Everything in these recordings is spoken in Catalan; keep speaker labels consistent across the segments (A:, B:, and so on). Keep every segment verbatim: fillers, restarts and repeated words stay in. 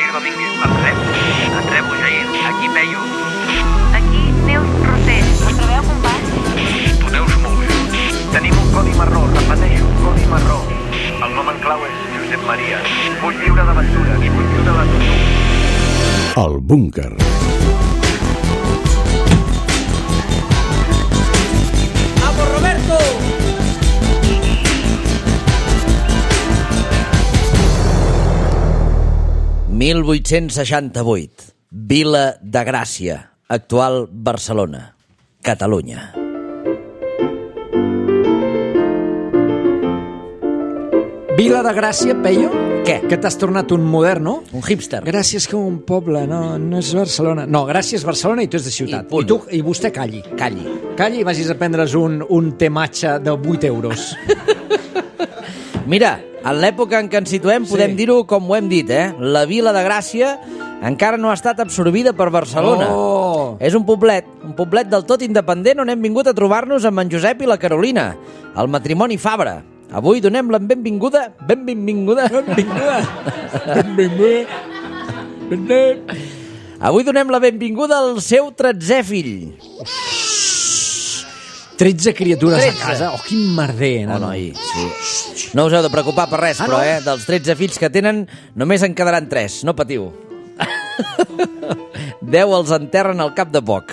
A: que no vingui. En rebo, en rebo, Jair. Aquí Peyu.
B: Aquí Neus Roser. Em trobeu, company?
A: Tu Neus, molt bé. Tenim un codi marró, repeteixo, un codi marró. El nom en clau és Josep Maria. Vull viure d'aventures, vull viure de tu.
C: El búnquer.
D: ¡Vamos, Roberto!
E: mil vuit-cents seixanta-vuit. Vila de Gràcia, actual Barcelona, Catalunya.
D: Vila de Gràcia, Peyo?
E: Què?
D: Que t'has tornat un modern, no?
E: Un hipster.
D: Gràcia és com un poble, no, no és Barcelona. No, Gràcia és Barcelona i tu és de ciutat.
E: I punt.
D: I, tu, i vostè calli.
E: Calli.
D: Calli i vagis a prendre's un, un tematge de vuit euros.
E: Mira, en l'època en què ens situem podem
D: Sí.
E: dir-ho com ho hem dit, eh? La Vila de Gràcia encara no ha estat absorbida per Barcelona.
D: Oh!
E: És un poblet, un poblet del tot independent on hem vingut a trobar-nos amb en Josep i la Carolina, el matrimoni Fabra. Avui donem la benvinguda, benvinguda, benvinguda.
D: Benvingut. Benvingut.
E: Avui donem la benvinguda al seu tretzè fill.
D: tretze criatures
E: tretze.
D: a casa. Oh, quin merder,
E: Oh,
D: nano.
E: noi, sí. No us heu de preocupar per res,
D: Ah,
E: però,
D: no?
E: eh? Dels tretze fills que tenen, només en quedaran tres. No patiu. deu els enterren al cap de poc.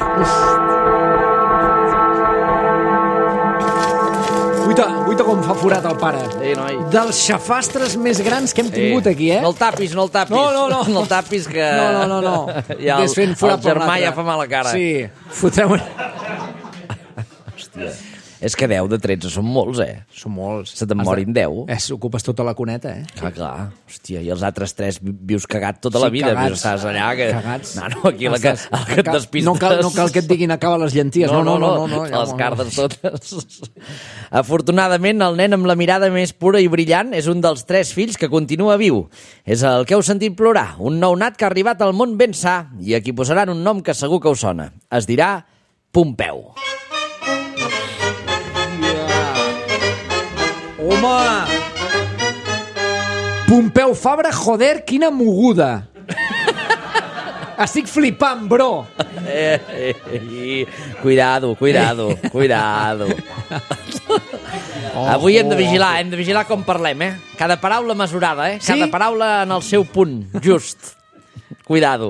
D: Guaita, guaita com fa forat el pare.
E: Sí, noi.
D: Dels xafastres més grans que hem tingut aquí, eh?
E: No el tapis, no el tapis.
D: No, no, no.
E: No el tapis, que...
D: No, no, no, no.
E: Ja el,
D: Ves fent
E: el
D: forat per
E: germà
D: l'altre.
E: ja fa mala cara.
D: Sí, fotrem...
E: Hòstia. És que deu de tretze són molts, eh?
D: Són molts.
E: Se te'n
D: Has de-
E: morin deu.
D: Eh, ocupes tota la cuneta, eh?
E: Clar, clar. Hòstia, i els altres tres vi- vius cagat tota la
D: Sí,
E: vida.
D: cagats.
E: Vius, estàs allà que...
D: Cagats.
E: No, no, aquí la que,
D: Estàs-
E: el que et
D: cal-
E: despistes...
D: No cal, no cal que et diguin acaba les llenties. No, no, no. no, no, ja
E: les
D: ho-
E: cardes totes. Afortunadament, el nen amb la mirada més pura i brillant és un dels tres fills que continua viu. És el que heu sentit plorar, un nounat que ha arribat al món ben sa i a qui posaran un nom que segur que us sona. Es dirà Pompeu.
D: Home! Pompeu Fabra, joder, quina moguda! Estic flipant, bro!
E: Eh, eh, eh, cuidado, cuidado, cuidado. Avui hem de vigilar, hem de vigilar com parlem, eh? Cada paraula mesurada, eh? Cada
D: Sí?
E: paraula en el seu punt, just. Cuidado.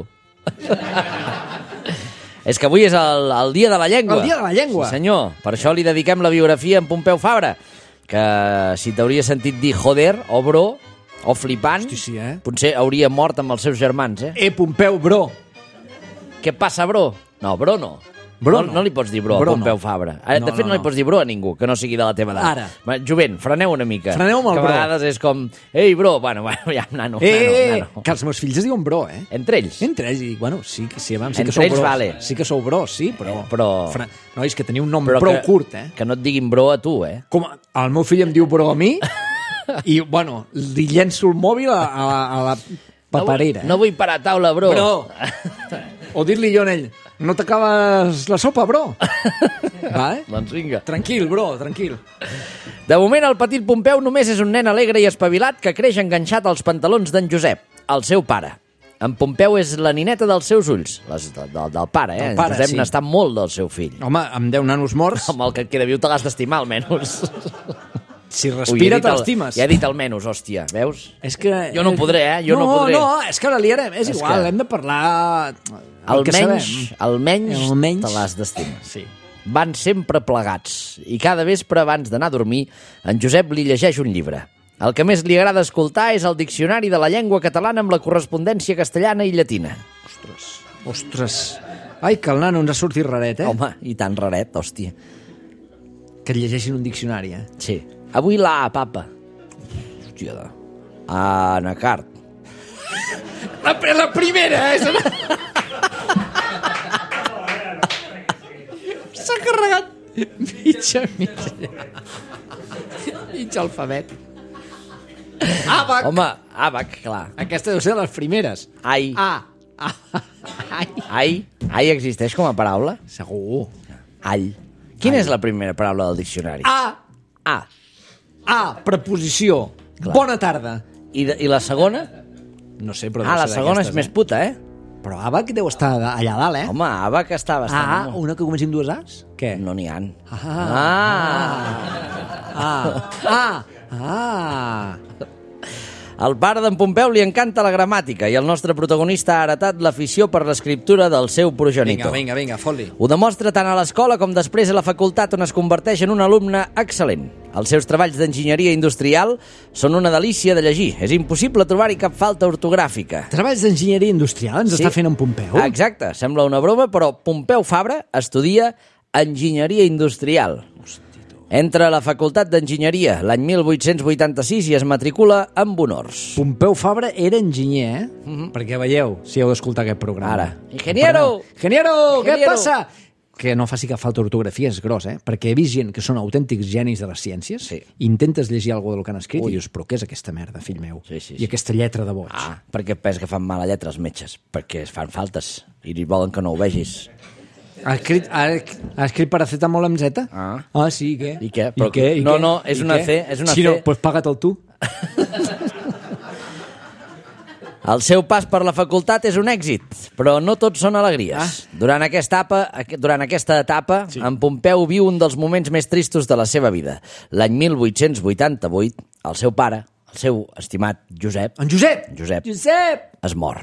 E: És que avui és el, el dia de la llengua.
D: El dia de la llengua.
E: Sí, senyor. Per això li dediquem la biografia en Pompeu Fabra, que si t'hauria sentit dir joder, o bro, o flipant,
D: Hosti, sí, eh?
E: potser hauria mort amb els seus germans, eh?
D: Eh, Pompeu, bro!
E: Què passa, bro? No, bro no.
D: Bro
E: no,
D: no.
E: no li pots dir bro,
D: Bro
E: a Pompeu
D: no.
E: Fabra. Ara,
D: No,
E: de fet,
D: no,
E: no, li
D: no.
E: pots dir bro a ningú que no sigui de la teva edat.
D: Ara.
E: Va, jovent, freneu una mica.
D: Freneu amb el
E: que
D: bro.
E: a vegades és com, ei, bro, bueno, bueno ja, nano,
D: Eh, eh,
E: nano, nano.
D: que els meus fills es diuen bro, eh?
E: Entre ells.
D: Entre ells, i, bueno, sí, que sí, abans, sí
E: Entre
D: que sou
E: ells
D: bros.
E: vale.
D: Sí que sou bros, sí, però...
E: Però-
D: Fra... Nois, que teniu un nom
E: Però
D: prou
E: que,
D: curt, eh?
E: que no et diguin bro a tu, eh?
D: Com el meu fill em diu bro a mi, i, bueno, li llenço el mòbil a, a, la, a la paperera.
E: No, vull parar a taula, bro.
D: Bro! O dir-li jo a ell, no t'acabes la sopa, bro? Va, eh?
E: Doncs vinga.
D: Tranquil, bro, tranquil.
E: De moment, el petit Pompeu només és un nen alegre i espavilat que creix enganxat als pantalons d'en Josep, el seu pare. En Pompeu és la nineta dels seus ulls, les, del, del, del pare, eh?
D: Del pare,
E: en Josep
D: sí.
E: n'està molt del seu fill.
D: Home, amb deu nanos morts,
E: Amb el que et queda viu te l'has d'estimar, almenys.
D: si
E: Ui,
D: respira
E: he dit
D: te
E: el-
D: l'estimes.
E: Ja he dit almenys, hòstia, veus?
D: És que...
E: Jo no podré, eh? Jo no podré.
D: No, és que la liarem, és,
E: És
D: igual,
E: que-
D: hem de parlar... El que
E: Almenys,
D: sabem.
E: almenys,
D: Almenys.
E: te l'has d'estimar.
D: Sí.
E: Van sempre plegats, i cada vespre abans d'anar a dormir, en Josep li llegeix un llibre. El que més li agrada escoltar és el diccionari de la llengua catalana amb la correspondència castellana i llatina.
D: Ostres, ostres. Ai, que el nano ens ha sortit raret, eh?
E: Home, i tan raret, hòstia.
D: Que et llegeixin un diccionari, eh?
E: Sí. Avui la A, papa. Hòstia, de... Anacart.
D: La, la primera, eh? S'ha carregat mitja, mitja. Mitja alfabet. Àbac.
E: Home, àbac, clar.
D: Aquesta deu ser de les primeres.
E: Ai.
D: A. A. Ai.
E: Ai. Ai existeix com a paraula?
D: Segur.
E: All. Quina és la primera paraula del diccionari?
D: A.
E: A.
D: A. Preposició.
E: Clar.
D: Bona tarda.
E: I, de, I la segona?
D: No sé, però...
E: Ah,
D: deu
E: la
D: ser
E: segona és
D: d'aquestes,
E: més puta, eh?
D: Però Abac deu estar allà dalt, eh?
E: Home, Abac està bastant...
D: Ah,
E: amunt.
D: una que comenci amb dues As? Què?
E: No n'hi ha.
D: Ah. Ah. Ah. Ah.
E: Al pare d'en Pompeu li encanta la gramàtica i el nostre protagonista ha heretat l'afició per l'escriptura del seu progenitor.
D: Vinga, vinga, vinga, fot-li.
E: Ho demostra tant a l'escola com després a la facultat, on es converteix en un alumne excel·lent. Els seus treballs d'enginyeria industrial són una delícia de llegir. És impossible trobar-hi cap falta ortogràfica.
D: Treballs d'enginyeria industrial ens
E: Sí.
D: està fent en Pompeu?
E: Exacte, sembla una broma, però Pompeu Fabra estudia enginyeria industrial. Entra a la Facultat d'Enginyeria l'any mil vuit-cents vuitanta-sis i es matricula amb honors.
D: Pompeu Fabra era enginyer, eh? Mm-hmm. Perquè veieu, si heu d'escoltar aquest programa.
E: Ara. Ingeniero!
D: Ingeniero! Què
E: Ingeniero!
D: passa? Que no faci cap falta d'ortografia, és gros, eh? Perquè he vist gent que són autèntics genis de les ciències,
E: Sí.
D: intentes llegir alguna del que han escrit
E: Ui.
D: i dius, però què és aquesta merda, fill meu?
E: Sí, sí, sí.
D: I aquesta lletra de boig.
E: Ah, perquè pensa que fan mala lletra els metges, perquè es fan faltes i volen que no ho vegis.
D: Ha escrit, ha, ha escrit paracetamol amb Z?
E: Ah.
D: Ah, sí, i què?
E: I què?
D: I
E: Però-
D: què? I
E: no,
D: què?
E: no, és
D: I
E: una
D: què?
E: C, és una
D: si
E: C.
D: no, doncs paga't-el tu.
E: El seu pas per la facultat és un èxit, però no tots són alegries. Ah. Durant, aquesta etapa, durant aquesta etapa, sí. en Pompeu viu un dels moments més tristos de la seva vida. L'any mil vuit-cents vuitanta-vuit, el seu pare, el seu estimat Josep,
D: En Josep!
E: Josep.
D: Josep!
E: es mor.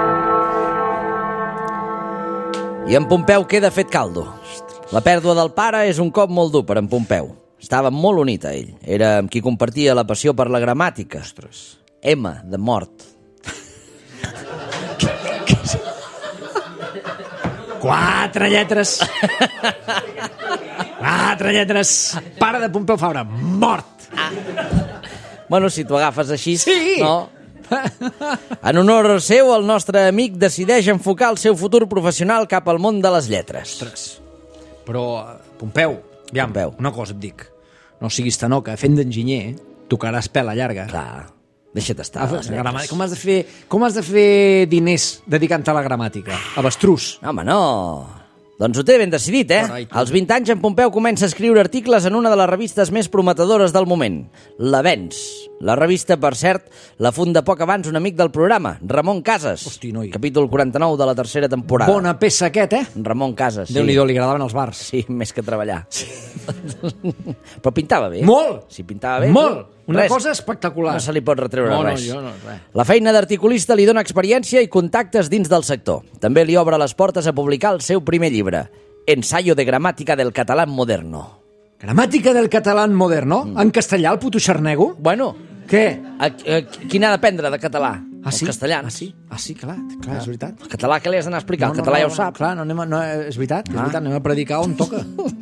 E: I en Pompeu queda fet caldo. La pèrdua del pare és un cop molt dur per en Pompeu. Estava molt unit a ell. Era amb qui compartia la passió per la gramàtica. Ostres. M, de mort.
D: Quatre lletres! Quatre lletres! Pare de Pompeu Fabra, mort!
E: Bueno, si t'ho agafes així...
D: Sí!
E: No. En honor seu, el nostre amic decideix enfocar el seu futur professional cap al món de les lletres.
D: Ostres. Però, eh, Pompeu, aviam,
E: Pompeu.
D: una cosa et dic. No siguis tanoca, fent d'enginyer, tocaràs pela llarga.
E: Clar, deixa't estar.
D: Ah,
E: les lletres.
D: gramàtica. Com has de fer, com has de fer diners dedicant-te a la gramàtica? Avestrús.
E: Home, no. Doncs ho té ben decidit, eh?
D: Carai, tu.
E: Als vint anys, en Pompeu comença a escriure articles en una de les revistes més prometedores del moment, l'Avenç. La revista, per cert, la funda poc abans un amic del programa, Ramon Casas.
D: Hosti, noi.
E: Capítol quaranta-nou de la tercera temporada.
D: Bona peça aquest, eh?
E: Ramon Casas, sí.
D: Déu-n'hi-do, li agradaven els bars.
E: Sí, més que treballar. Sí. Però pintava bé.
D: Molt!
E: Si pintava bé...
D: Molt! Una
E: res.
D: cosa espectacular.
E: No se li pot retreure
D: No, no,
E: res.
D: jo no, res.
E: La feina d'articulista li dona experiència i contactes dins del sector. També li obre les portes a publicar el seu primer llibre, Ensayo de Gramática del Catalán Moderno.
D: Gramàtica del català moderno? Mm. En castellà, el puto xarnego?
E: Bueno,
D: Què?
E: a, a, quin ha d'aprendre de català?
D: Ah, sí?
E: Els castellans.
D: Ah, sí? Ah, sí, clar, clar, és veritat.
E: El català que li has d'anar a explicar? el català ja ho sap.
D: Clar, no, anem a, no, és veritat, és veritat, anem a predicar on toca.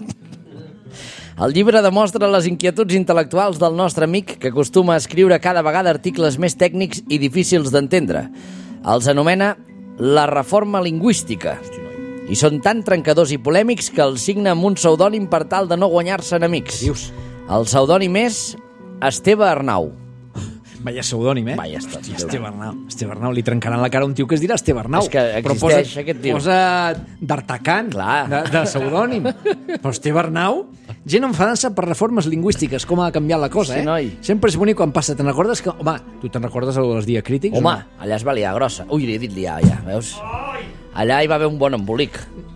E: El llibre demostra les inquietuds intel·lectuals del nostre amic, que acostuma a escriure cada vegada articles més tècnics i difícils d'entendre. Els anomena la reforma lingüística. I són tan trencadors i polèmics que els signa amb un pseudònim per tal de no guanyar-se enemics.
D: Què dius?
E: El pseudònim és Esteve Arnau.
D: Vaya pseudònim, eh?
E: Vaya, està,
D: Hòstia, Esteve Arnau. Esteve Arnau, li trencaran la cara a un tio que es dirà Esteve Arnau.
E: És que
D: Però
E: existeix
D: posa,
E: aquest tio.
D: Posa d'Artacan,
E: Clar.
D: de, de pseudònim. Però Esteve Arnau, gent enfadant-se per reformes lingüístiques, com ha canviat la cosa,
E: Sí,
D: eh?
E: noi.
D: Sempre és bonic quan passa. Te'n recordes que... Home, tu te'n recordes el dels diacrítics?
E: Home,
D: o no?
E: allà es va liar grossa. Ui, li he dit liar, ja, veus? Allà hi va haver un bon embolic.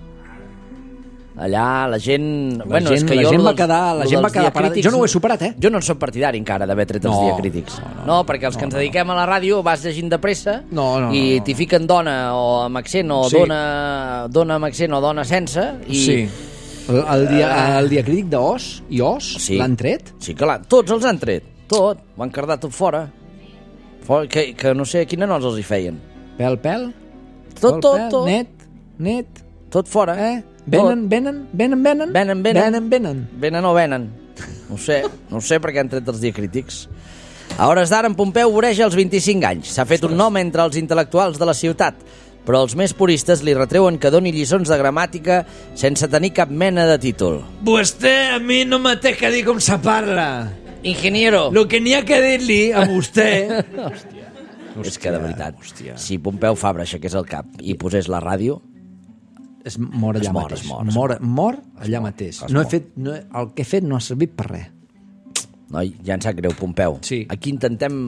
E: Allà la gent...
D: La
E: bueno,
D: gent,
E: és que
D: la
E: jo
D: gent
E: lo
D: va
E: dels-
D: quedar, la
E: lo
D: gent va
E: dels
D: quedar parada.
E: diacrítics-
D: Jo no ho he superat, eh?
E: Jo no en soc partidari encara d'haver tret els
D: No,
E: diacrítics.
D: no, no.
E: No, perquè els que ens dediquem a la ràdio vas llegint de pressa
D: No, no,
E: i
D: no, no.
E: t'hi fiquen dona o amb accent o
D: Sí.
E: dona, dona amb accent o dona sense. I...
D: Sí. El, el, dia, el diacrític d'os i os
E: Sí.
D: l'han tret?
E: Sí que l'han... Tots els han tret. Tot. Ho han cardat tot fora. fora que, que no sé quina nots els hi feien.
D: Pèl, pèl?
E: Tot,
D: Pèl,
E: tot,
D: pèl,
E: tot.
D: Net, net,
E: Tot fora.
D: eh? Venen, venen, venen, venen?
E: Venen, venen.
D: Venen, venen.
E: Venen o venen? No ho sé, no ho sé perquè han tret els diacrítics. A hores d'ara, en Pompeu voreja els vint-i-cinc anys. S'ha fet un nom entre els intel·lectuals de la ciutat, però els més puristes li retreuen que doni lliçons de gramàtica sense tenir cap mena de títol.
D: Vostè a mi no me té que dir com se parla.
E: Ingeniero!
D: Lo que n'hi ha que dir-li a vostè...
E: Hòstia. És que, de veritat,
D: hòstia.
E: si Pompeu Fabra aixequés el cap i posés la ràdio...
D: Es mor allà
E: Es mor,
D: mateix.
E: es mor, es
D: mor, mor allà mateix.
E: es
D: No he
E: mor.
D: fet, no he, el que he fet no ha servit per res.
E: Noi, ja ens sap greu, Pompeu.
D: Sí.
E: Aquí intentem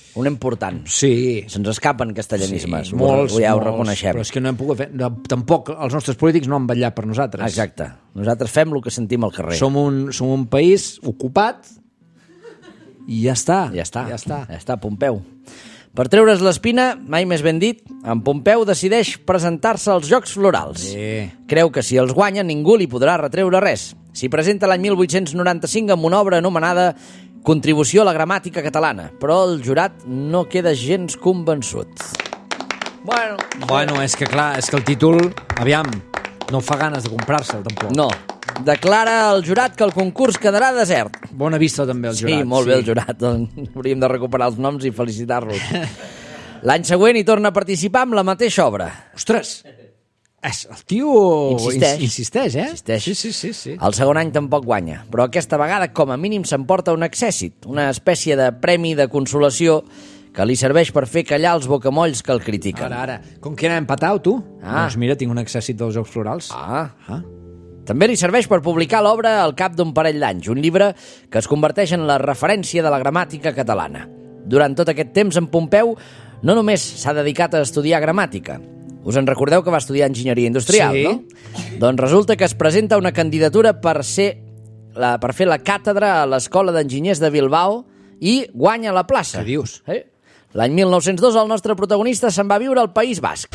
E: un important.
D: Sí.
E: Se'ns escapen castellanismes,
D: Sí, molts,
E: ho, ja ho
D: molts,
E: reconeixem.
D: Però és que no hem pogut fer... No, tampoc els nostres polítics no han vetllat per nosaltres.
E: Exacte. Nosaltres fem el que sentim al carrer.
D: Som un, som un país ocupat i ja està.
E: Ja està.
D: Ja està.
E: Ja està, Pompeu. Per treure's l'espina, mai més ben dit, en Pompeu decideix presentar-se als Jocs Florals.
D: Sí.
E: Creu que si els guanya ningú li podrà retreure res. S'hi presenta l'any mil vuit-cents noranta-cinc amb una obra anomenada Contribució a la gramàtica catalana, però el jurat no queda gens convençut. Bueno,
D: Bueno, és que clar, és que el títol, aviam, no fa ganes de comprar-se'l, tampoc.
E: no. Declara el jurat que el concurs quedarà desert.
D: Bona vista també el jurat.
E: Sí, molt bé el jurat. Hauríem de recuperar els noms i felicitar-los. L'any següent hi torna a participar amb la mateixa obra.
D: Ostres, és, el tio
E: Insisteix.
D: insisteix, eh?
E: Insisteix.
D: Sí, sí, sí, sí.
E: El segon any tampoc guanya, però aquesta vegada com a mínim s'emporta un accèssit, una espècie de premi de consolació que li serveix per fer callar els bocamolls que el critiquen.
D: Ara, ara, com que era empatat, tu?
E: Ah.
D: Doncs mira, tinc un accèssit dels Jocs Florals.
E: Ah.
D: Ah.
E: També li serveix per publicar l'obra al cap d'un parell d'anys, un llibre que es converteix en la referència de la gramàtica catalana. Durant tot aquest temps, en Pompeu no només s'ha dedicat a estudiar gramàtica. Us en recordeu que va estudiar enginyeria industrial,
D: Sí.
E: no? Doncs resulta que es presenta una candidatura per ser la, per fer la càtedra a l'Escola d'Enginyers de Bilbao i guanya la plaça.
D: Què dius?
E: Eh? L'any mil nou-cents dos el nostre protagonista se'n va viure al País Basc.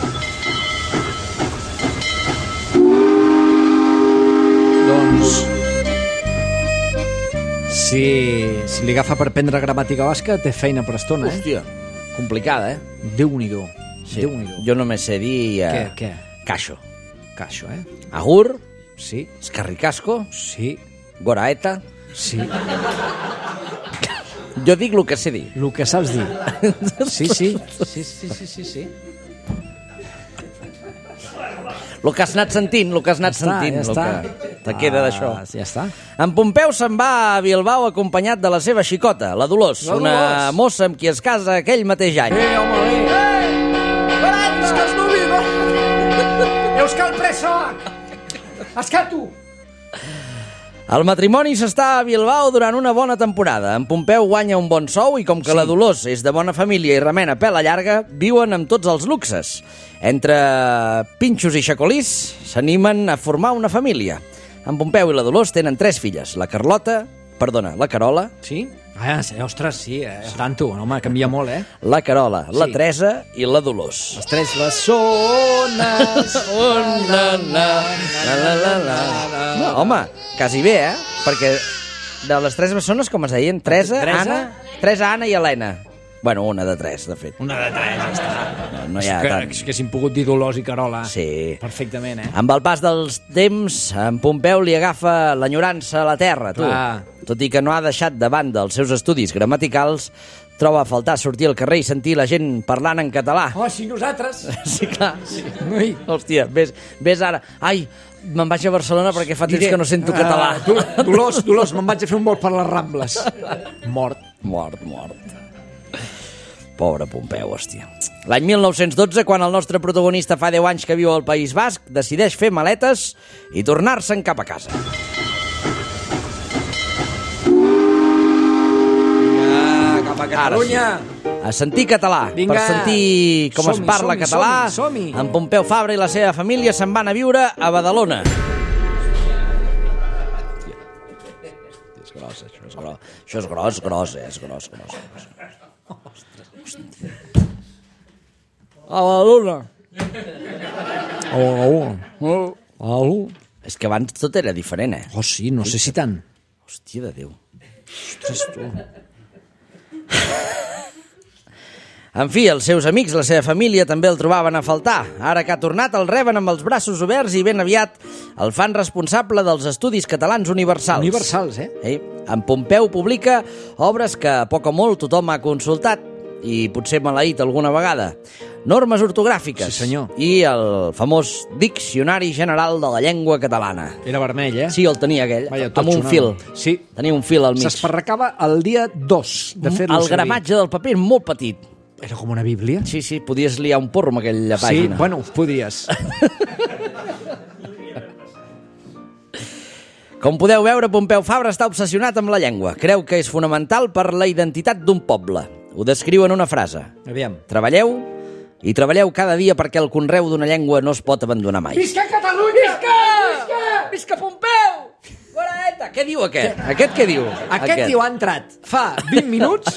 D: Doncs... Si, si li agafa per prendre gramàtica basca, té feina per estona, eh?
E: Hòstia, complicada, eh?
D: Déu-n'hi-do.
E: Sí.
D: Déu-n'hi-do.
E: Jo només sé dir... Eh,
D: Què, què?
E: Caixo.
D: Caixo, eh?
E: Agur,
D: Sí,
E: escarricasco,
D: sí,
E: goraeta...
D: sí.
E: Jo dic el que sé dir.
D: El que saps dir. Sí, sí, sí, sí, sí, sí, sí.
E: El que has anat sentint, el que has anat
D: Ja està,
E: sentint,
D: ja
E: el
D: està.
E: que te queda d'això.
D: Ah, ja està.
E: En Pompeu se'n va a Bilbao acompanyat de la seva xicota, la Dolors,
D: La
E: una
D: Dolors.
E: mossa amb qui es casa aquell mateix any.
D: Eh, home, eh! Euskal nubi, no? Euskal presoak! Askatu!
E: El matrimoni s'està a Bilbao durant una bona temporada. En Pompeu guanya un bon sou i com que sí. La Dolors és de bona família i remena pela llarga, viuen amb tots els luxes. Entre pinxos i xacolís s'animen a formar una família. En Pompeu i la Dolors tenen tres filles, la Carlota, perdona, la Carola,
D: Sí? Ah, sí, ostres, sí, eh? Tanto, home, canvia molt, eh?
E: la Carola, la
D: Sí.
E: Teresa i la Dolors.
D: Les tres bessones...
E: Una, la, la, la, la, la. No, home, quasi bé, eh? Perquè de les tres bessones, com es deien, Teresa,
D: Teresa?
E: Anna, Teresa, Anna i Helena. Bueno, una de tres, de fet.
D: Una de tres, ja està.
E: No, no hi ha
D: que,
E: tant.
D: que haguéssim pogut dir Dolors i Carola.
E: Sí.
D: Perfectament, eh?
E: Amb el pas dels temps, en Pompeu li agafa l'enyorança a la terra, tu.
D: Clar.
E: Tot i que no ha deixat de banda els seus estudis gramaticals, troba a faltar sortir al carrer i sentir la gent parlant en català.
D: Oh, si nosaltres...
E: Sí, clar. Sí.
D: Ui.
E: Hòstia, ves, ves ara. Ai, me'n vaig a Barcelona perquè fa temps
D: Diré,
E: que no sento
D: ah,
E: català.
D: Do- Dolors, Dolors, me'n vaig a fer un vol per les Rambles. Mort.
E: Mort, mort. Pobre Pompeu, hòstia. L'any mil nou-cents dotze, quan el nostre protagonista fa deu anys que viu al País Basc, decideix fer maletes i tornar-se'n cap a casa.
D: Vinga, cap a Catalunya.
E: A sentir català,
D: Vinga.
E: per sentir com es
D: Som-hi,
E: parla
D: som-hi,
E: català,
D: som-hi, som-hi.
E: en Pompeu Fabra i la seva família se'n van a viure a Badalona. És gros, això és gros. Això és gros, gros, eh? És gros, gros, gros. A Badalona.
D: Oh, oh. Oh.
E: És que abans tot era diferent, eh?
D: Oh, sí, no sé si tant.
E: Hòstia de Déu.
D: Ostres, tu.
E: En fi, els seus amics, la seva família, també el trobaven a faltar. Ara que ha tornat, el reben amb els braços oberts i ben aviat el fan responsable dels estudis catalans universals.
D: Universals, eh?
E: Eh? En Pompeu publica obres que a poc o molt tothom ha consultat i potser maleït alguna vegada. Normes ortogràfiques.
D: Sí, senyor.
E: I el famós Diccionari General de la Llengua Catalana.
D: Era vermell, eh?
E: Sí, el tenia aquell,
D: Vaja, tot
E: amb un
D: sonant.
E: fil.
D: Sí.
E: Tenia un fil al mig.
D: S'esparracava el dia dos de fer-lo
E: El gramatge del paper molt petit.
D: Era com una bíblia.
E: Sí, sí, podies liar un porro amb aquella
D: Sí,
E: pàgina.
D: bueno, podries.
E: Com podeu veure, Pompeu Fabra està obsessionat amb la llengua. Creu que és fonamental per la identitat d'un poble. ho descriu en una frase.
D: Aviam.
E: Treballeu i treballeu cada dia perquè el conreu d'una llengua no es pot abandonar mai.
D: Visca Catalunya!
E: Visca! Visca! Visca Pompeu! Guaraeta! Què diu aquest? Aquest què diu?
D: Aquest tio ha entrat fa vint minuts.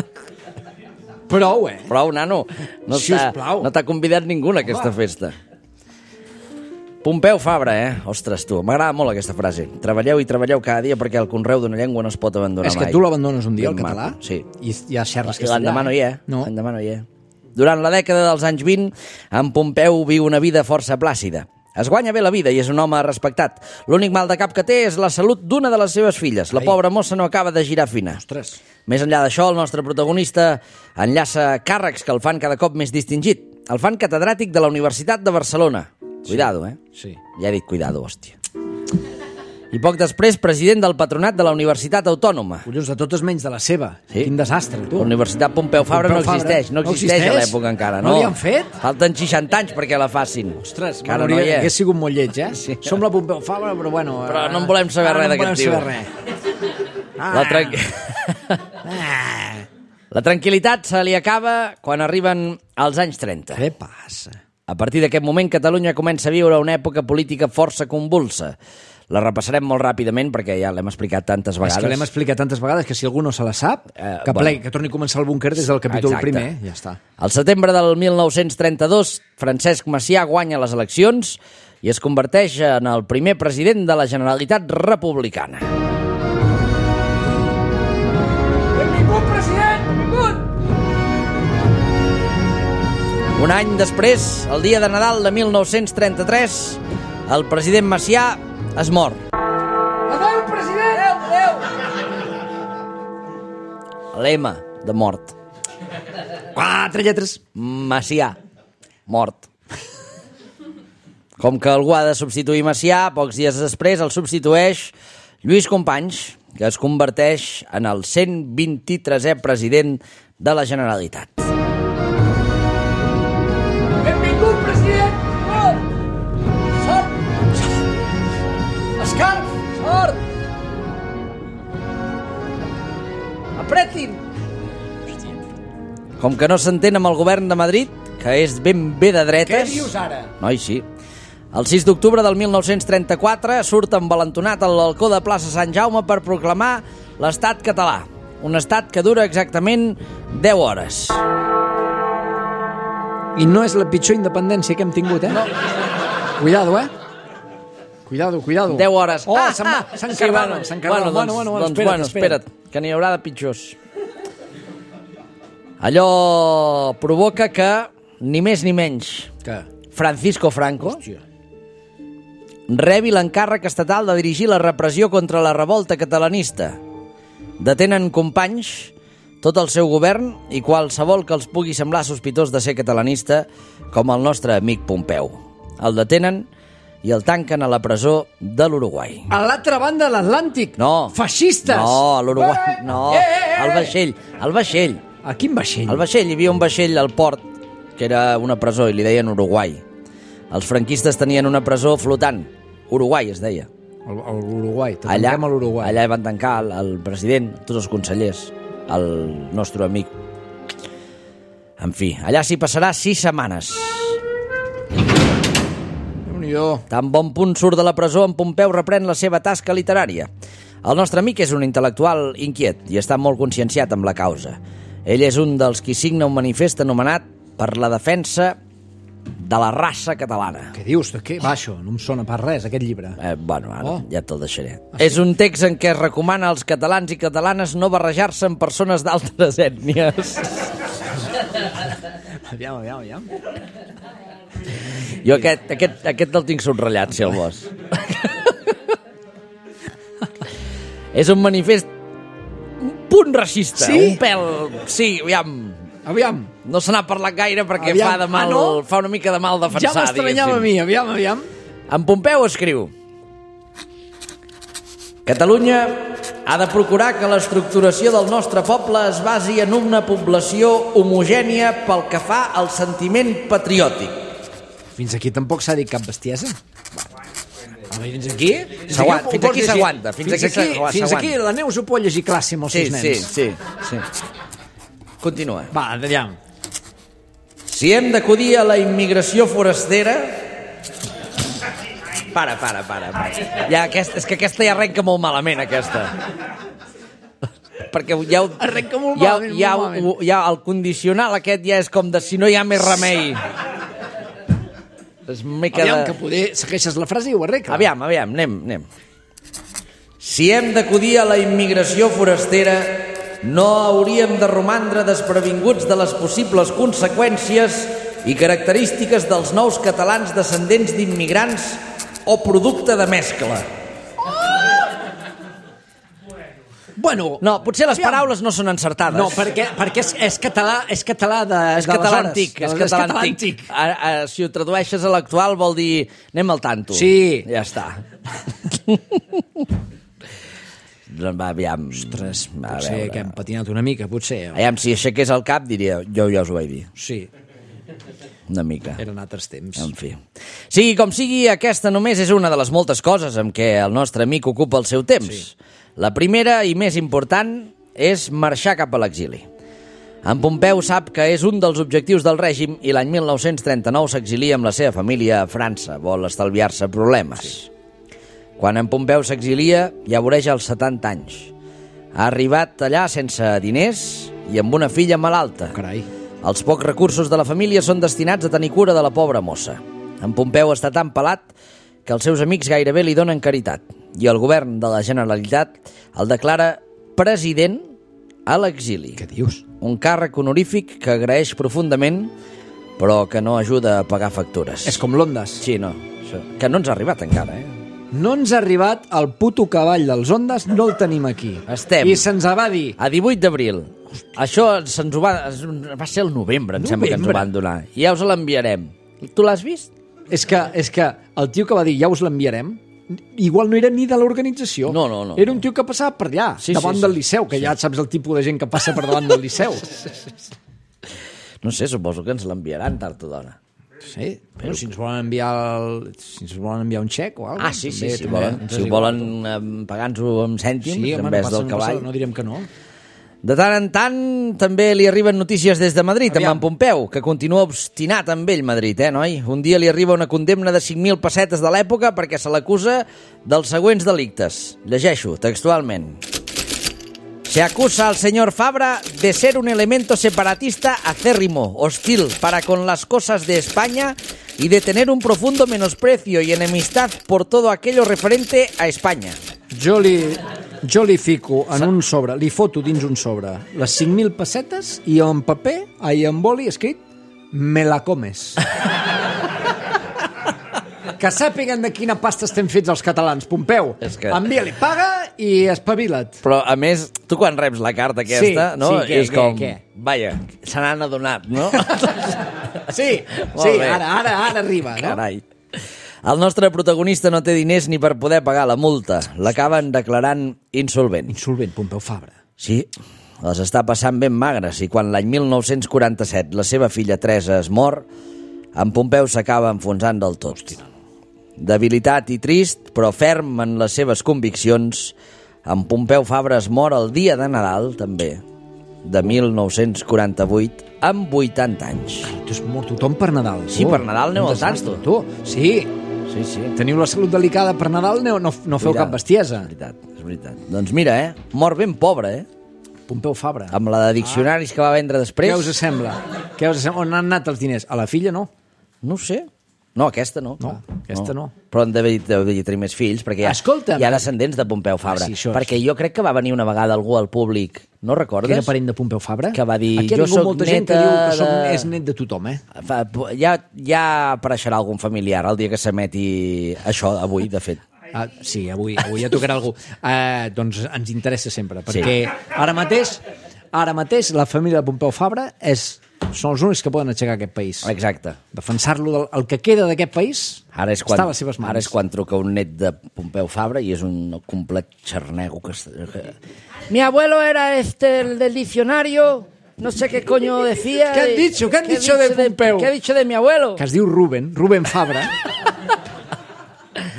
D: Prou, eh?
E: Prou, nano. No
D: Sisplau.
E: no t'ha convidat ningú a aquesta festa. Pompeu Fabra, eh? Ostres, tu, m'agrada molt aquesta frase. Treballeu i treballeu cada dia perquè el conreu d'una llengua no es pot abandonar mai.
D: És que tu l'abandones un dia,
E: Ben
D: el català,
E: maco, sí.
D: i ja xerres
E: I
D: castellà.
E: l'endemà no hi és.
D: No.
E: L'endemà no hi és. Durant la dècada dels anys vint, en Pompeu viu una vida força plàcida. Es guanya bé la vida i és un home respectat. L'únic mal de cap que té és la salut d'una de les seves filles. La
D: Ai.
E: pobra mossa no acaba de girar fina.
D: Ostres.
E: Més enllà d'això, el nostre protagonista enllaça càrrecs que el fan cada cop més distingit. El fan catedràtic de la Universitat de Barcelona. Cuidado, eh?
D: Sí.
E: Ja he dit cuidado, hòstia. I poc després, president del patronat de la Universitat Autònoma.
D: Collons, de totes menys de la seva.
E: Sí.
D: Quin desastre, tu.
E: La Universitat Pompeu Fabra
D: Pompeu
E: no
D: Fabra.
E: existeix, no
D: No
E: existeix,
D: existeix?
E: a l'època encara.
D: No
E: No
D: li han fet?
E: Falten seixanta anys perquè la facin.
D: Ostres,
E: encara
D: bueno,
E: no hi
D: hagués
E: és.
D: sigut molt lleig, eh?
E: Sí.
D: Som la Pompeu Fabra, però bueno...
E: Però
D: eh,
E: no en volem saber
D: ara
E: res
D: no en
E: d'aquest
D: volem
E: tio.
D: saber res. Ah.
E: La, tran...
D: Ah.
E: la tranquil·litat se li acaba quan arriben als anys trenta.
D: Què passa?
E: A partir d'aquest moment, Catalunya comença a viure una època política força convulsa. La repassarem molt ràpidament perquè ja l'hem explicat tantes vegades.
D: És que l'hem explicat tantes vegades que si algú no se la sap,
E: Eh,
D: que
E: bueno.
D: plegui, que torni a començar el búnquer des del capítol
E: Exacte.
D: primer. Ja està.
E: Al setembre del mil nou-cents trenta-dos, Francesc Macià guanya les eleccions i es converteix en el primer president de la Generalitat Republicana.
D: Benvingut, president! Benvingut!
E: Un any després, el dia de Nadal de mil nou-cents trenta-tres, el president Macià es mor.
D: Adéu, president! Adéu, adéu!
E: L'M de mort.
D: Quatre lletres.
E: Macià, mort. Com que algú ha de substituir Macià, pocs dies després el substitueix Lluís Companys, que es converteix en el cent vint-i-tresè president de la Generalitat.
D: Benvingut, president! Benvingut! Sort! Escarf! Sort! Apretin!
E: Com que no s'entén amb el govern de Madrid, que és ben bé de
D: Què
E: dretes...
D: dius ara?
E: Noi, sí. El sis d'octubre del mil nou-cents trenta-quatre surt envalentonat al balcó de plaça Sant Jaume per proclamar l'estat català. Un estat que dura exactament deu hores.
D: I no és la pitjor independència que hem tingut, eh? No. Cuidado, eh? Cuidado, cuidado.
E: deu hores.
D: Oh, se'n va, s'encarreguen, s'encarreguen.
E: Bueno, doncs,
D: bueno, bueno,
E: doncs,
D: espera't,
E: bueno,
D: espera't.
E: espera't, que n'hi haurà de pitjors. Allò provoca que, ni més ni menys,
D: Què?
E: Francisco Franco
D: Hòstia.
E: rebi l'encàrrec estatal de dirigir la repressió contra la revolta catalanista. Detenen Companys, tot el seu govern i qualsevol que els pugui semblar sospitós de ser catalanista, com el nostre amic Pompeu. El detenen i el tanquen a la presó de l'Uruguai.
D: A l'altra banda de l'Atlàntic.
E: No.
D: Feixistes.
E: No, a l'Uruguai.
D: Eh,
E: No,
D: eh, eh, eh.
E: al vaixell, al vaixell.
D: A quin vaixell?
E: Al vaixell, hi havia un vaixell al port, que era una presó, i li deien Uruguai. Els franquistes tenien una presó flotant. Uruguai es deia.
D: El, el Uruguai. Te
E: Allà,
D: tanquem a l'Uruguai.
E: allà van tancar el, el president, tots els consellers, el nostre amic. En fi, allà s'hi passarà sis setmanes.
D: Déu-n'hi-do.
E: Tan bon punt surt de la presó, en Pompeu reprèn la seva tasca literària. El nostre amic és un intel·lectual inquiet i està molt conscienciat amb la causa. Ell és un dels qui signa un manifest anomenat Per la defensa de la raça catalana.
D: Què dius? De què va això? No em sona pas res, aquest llibre.
E: Eh, bueno, ara
D: Oh.
E: ja te'l deixaré. És un text en què es recomana als catalans i catalanes no barrejar-se amb persones d'altres ètnies.
D: Aviam, aviam, aviam.
E: Jo aquest, aquest, aquest el tinc subratllat, si el vols. És un manifest un punt racista,
D: Sí?
E: un pèl... Sí, aviam,
D: Aviam.
E: no se n'ha parlat gaire perquè
D: Aviam.
E: fa, de mal,
D: Ah, no?
E: fa una mica de mal
D: Ja
E: defensar,
D: m'estranyava a
E: diguéssim.
D: mi. Aviam, aviam.
E: En Pompeu escriu: Catalunya ha de procurar que l'estructuració del nostre poble es basi en una població homogènia pel que fa al sentiment patriòtic.
D: Fins aquí tampoc s'ha dit cap bestiesa. A veure, fins aquí...
E: S'aguanta,
D: ho
E: fins
D: pots
E: aquí
D: llegir.
E: s'aguanta, fins
D: Fins
E: aquí
D: aquí,
E: s'aguanta.
D: fins aquí la Neus ho pot llegir classe amb els
E: Sí,
D: seus
E: sí,
D: nens.
E: sí, sí. Continua.
D: Va, aviam.
E: Si hem d'acudir a la immigració forastera... Para, para, para. para. Ja, aquesta, és que aquesta ja arrenca molt malament, aquesta. Perquè ja ho,
D: Arrenca molt
E: ja,
D: malament,
E: ja,
D: molt malament.
E: ja el condicional aquest ja és com de si no hi ha més remei. És una mica
D: Aviam,
E: de...
D: que poder segueixes la frase i ho arregla.
E: Aviam, aviam, anem, anem. Si hem d'acudir a la immigració forastera, no hauríem de romandre desprevinguts de les possibles conseqüències i característiques dels nous catalans descendents d'immigrants o producte de mescla.
D: Bueno,
E: No, potser les
D: aviam.
E: paraules no són encertades.
D: No, perquè, perquè és, és català, és català de,
E: És
D: de
E: català
D: aleshores.
E: antic, és
D: De-
E: català
D: català
E: antic. A, a, si ho tradueixes a l'actual vol dir anem al tanto.
D: Sí.
E: Ja està. Doncs va, aviam. Ostres, va, a
D: Potser
E: veure.
D: que hem patinat una mica, potser.
E: Aviam, si aixequés el cap diria, jo ja us ho vaig dir,
D: Sí,
E: una mica.
D: eren altres temps.
E: En fi. Sigui com sigui, aquesta només és una de les moltes coses amb què el nostre amic ocupa el seu temps. Sí. La primera i més important és marxar cap a l'exili. En Pompeu sap que és un dels objectius del règim i l'any mil nou-cents trenta-nou s'exilia amb la seva família a França. Vol estalviar-se problemes. Sí. Quan en Pompeu s'exilia, ja voreja els setanta anys. Ha arribat allà sense diners i amb una filla malalta.
D: Carai.
E: Els pocs recursos de la família són destinats a tenir cura de la pobra mossa. En Pompeu està tan pelat que els seus amics gairebé li donen caritat i el govern de la Generalitat el declara president a l'exili.
D: Què dius?
E: Un càrrec honorífic que agraeix profundament però que no ajuda a pagar factures.
D: És com l'Ondas.
E: Sí, no. Això. Que no ens ha arribat encara, eh?
D: No ens ha arribat el puto cavall dels Ondas, no el tenim aquí.
E: Estem.
D: I se'ns va dir...
E: A divuit d'abril. Això se'ns ho va... Va ser el novembre, em sembla que ens ho
D: Novembre.
E: van donar. I ja us l'enviarem. Tu l'has vist?
D: És que, és que el tio que va dir ja us l'enviarem, igual no era ni de l'organització.
E: No, no, no.
D: Era un tio que passava per allà,
E: Sí,
D: davant
E: sí,
D: del
E: sí.
D: Liceu, que ja saps el tipus de gent que passa per davant del Liceu.
E: No sé, suposo que ens l'enviaran tard o d'hora.
D: Sí, però si ens volen enviar el... si ens volen enviar un xec o alguna
E: Ah, sí, sí, si volen, si ho volen eh, pagant-ho amb cèntims
D: Sí,
E: en
D: home, no
E: vez
D: passa,
E: del
D: no, passa,
E: cavall.
D: no direm que no.
E: De tant en tant també li arriben notícies des de Madrid,
D: Aviam.
E: amb en Pompeu, que continua obstinat amb ell, Madrid, eh, noi? Un dia li arriba una condemna de cinc mil pessetes de l'època perquè se l'acusa dels següents delictes. Llegeixo, textualment. Se acusa al señor Fabra de ser un elemento separatista acérrimo, hostil para con las cosas de España y de tener un profundo menosprecio y enemistad por todo aquello referente a España.
D: Jo li, jo li fico en un sobre, li foto dins un sobre les cinc mil pessetes i en paper, i en boli escrit me la comes. Que sàpiguen de quina pasta estem fets els catalans. Pompeu,
E: És que-
D: envia-li, paga i espavila't.
E: Però, a més, tu quan reps la carta aquesta,
D: Sí,
E: no?
D: sí, què,
E: és com...
D: què, què?
E: Vaja, se n'han adonat, no?
D: Sí,
E: Molt
D: sí,
E: bé.
D: ara, ara, ara arriba, no?
E: Carai. El nostre protagonista no té diners ni per poder pagar la multa. L'acaben declarant insolvent.
D: Insolvent, Pompeu Fabra.
E: Sí, les està passant ben magres i quan l'any mil nou-cents quaranta-set la seva filla Teresa es mor, en Pompeu s'acaba enfonsant del tot. Debilitat i trist, però ferm en les seves conviccions, en Pompeu Fabra es mor el dia de Nadal, també, de mil nou-cents quaranta-vuit, amb vuitanta anys.
D: Tu has mort tothom per Nadal.
E: Sí,
D: tu.
E: per Nadal aneu
D: Un
E: al tanto.
D: desastre, tu. Sí,
E: Sí, sí.
D: teniu la salut delicada per Nadal, no, no, no feu cap bestiesa.
E: És veritat, és veritat. Doncs mira, eh? Mort ben pobre, eh?
D: Pompeu Fabra.
E: Amb la de diccionaris que va vendre després.
D: Què us sembla? Què us sembla? On han anat els diners? A la filla, no?
E: No ho sé. No, aquesta no.
D: No, aquesta no.
E: Però han d'haver de tenir més fills, perquè hi ha,
D: Escolta'm.
E: hi ha descendents de Pompeu Fabra.
D: Ah, sí, això,
E: perquè jo crec que va venir una vegada algú al públic, no recordes?
D: Que era parent de Pompeu Fabra?
E: Que va dir,
D: Aquí ha
E: jo
D: vingut
E: soc
D: molta gent que
E: neta
D: diu que soc,
E: de-
D: és net de tothom, eh?
E: Fa, ja, ja apareixerà algun familiar el dia que s'emeti això, avui, de fet.
D: Ah, sí, avui, avui ja tocarà algú. Eh, doncs ens interessa sempre, perquè ara mateix ara mateix la família de Pompeu Fabra és, són els únics que poden aixecar aquest país.
E: Exacte.
D: Defensar-lo, del, el que queda d'aquest país
E: Ara és, quan,
D: està a les seves mans.
E: ara és quan truca un net de Pompeu Fabra i és un complet xarnego que... que... Mi abuelo era este, el del diccionario, no sé qué coño decía.
D: ¿Qué han dicho? ¿Qué han dicho de Pompeu?
E: ¿Qué ha dicho de mi abuelo?
D: Que es diu Ruben, Ruben Fabra.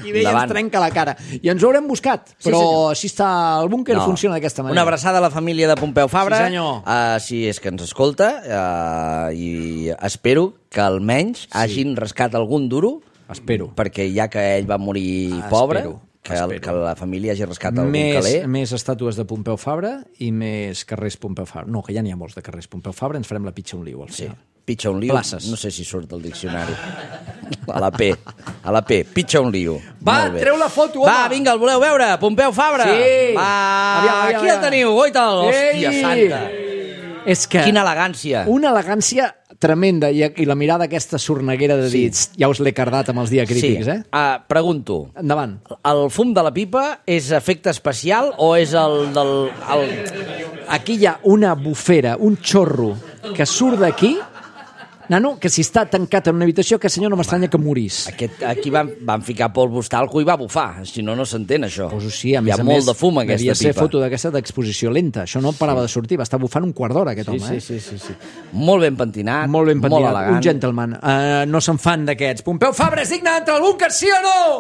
D: i ve i ens trenca la cara. I ens ho haurem buscat, però sí, si està el búnquer no. funciona d'aquesta manera.
E: Una abraçada a la família de Pompeu Fabra.
D: Sí, senyor.
E: Uh, si és que ens escolta, uh, i espero que almenys sí. hagin rascat algun duro.
D: Espero.
E: Perquè ja que ell va morir ah, pobre... Espero. Que, el, que la família hagi rascat algun
D: més,
E: caler.
D: Més estàtues de Pompeu Fabra i més carrers Pompeu Fabra. No, que ja n'hi ha molts de carrers Pompeu Fabra, ens farem la pitxa un liu. Al final.
E: Sí, pitxa un liu.
D: Places.
E: No sé si surt del diccionari. A la P, a la P, pitxa un liu.
D: Va, treu la foto, home!
E: Va, vinga, el voleu veure? Pompeu Fabra!
D: Sí!
E: Va,
D: aviam, aviam,
E: aquí el teniu, goita'l! Hòstia santa!
D: És que...
E: Quina elegància!
D: Una elegància tremenda, i, i la mirada aquesta sorneguera de dir, sí. ja us l'he cardat amb els diacrítics,
E: sí.
D: eh?
E: Uh, pregunto.
D: Endavant.
E: El fum de la pipa és efecte especial o és el del... El...
D: Aquí hi ha una bufera, un xorro que surt d'aquí, nano, que si està tancat en una habitació, que senyor no m'estranya que morís.
E: Aquest, aquí van, van ficar polvos talco i va bufar, si no, no s'entén això.
D: Pues sí, a
E: hi
D: més
E: ha
D: a
E: molt
D: més,
E: de fum, aquesta
D: pipa. Devia ser foto d'aquesta d'exposició lenta, això no parava sí. de sortir, va estar bufant un quart d'hora, aquest
E: sí,
D: home.
E: Sí,
D: eh?
E: sí, sí, sí. Molt ben pentinat,
D: molt ben pentinat,
E: molt elegant.
D: Un gentleman. Uh, no se'n fan d'aquests. Pompeu Fabra és digne d'entrar al búnquer, sí o no?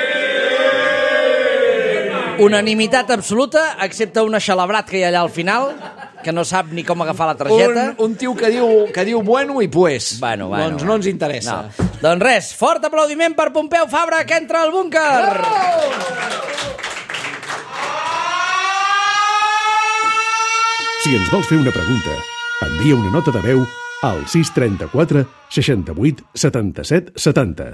E: Sí! Unanimitat absoluta, excepte un axelebrat que hi ha allà al final, que no sap ni com agafar la targeta.
D: Un, un tio que diu, que diu bueno i pues.
E: Bueno, bueno,
D: doncs
E: bueno.
D: no ens interessa.
E: No. Doncs res, fort aplaudiment per Pompeu Fabra, que entra al búnquer!
C: Si ens vols fer una pregunta, envia una nota de veu al sis trenta-quatre seixanta-vuit setanta-set setanta.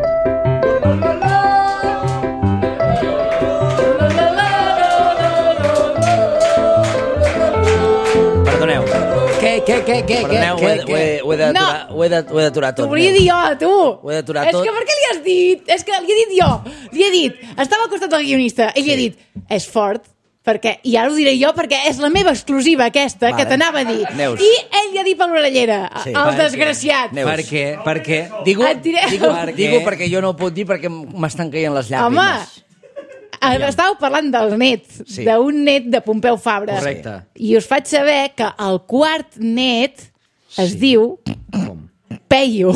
E: Perdoneu.
D: Què, què, què, què,
E: Perdoneu,
D: què,
E: què, què? Ho he d'aturar
F: No.
E: ho he de- ho he d'aturar tot.
F: T'ho volia dir jo, tu.
E: Ho he d'aturar
F: És
E: tot.
F: que per què li has dit? És que li he dit jo. Li he dit, estava al costat del guionista, i li he dit, és fort, perquè, i ara ho diré jo, perquè és la meva exclusiva aquesta,
E: Vale.
F: que t'anava a dir.
E: Neus.
F: I ell li ha dit per l'orellera,
E: Sí.
F: el
E: Per
F: desgraciat.
E: Neus.
D: Per què? Per què?
E: Digo,
F: Et diré-
E: digo,
D: Per
E: digo
D: què?
E: perquè jo no ho puc dir perquè m'estan caient les
F: Home,
E: llàgrimes.
F: estàveu parlant del net,
E: Sí.
F: d'un net de Pompeu Fabra.
D: Correcte.
F: I us faig saber que el quart net es
D: Sí.
F: diu
D: Com?
F: Peyu.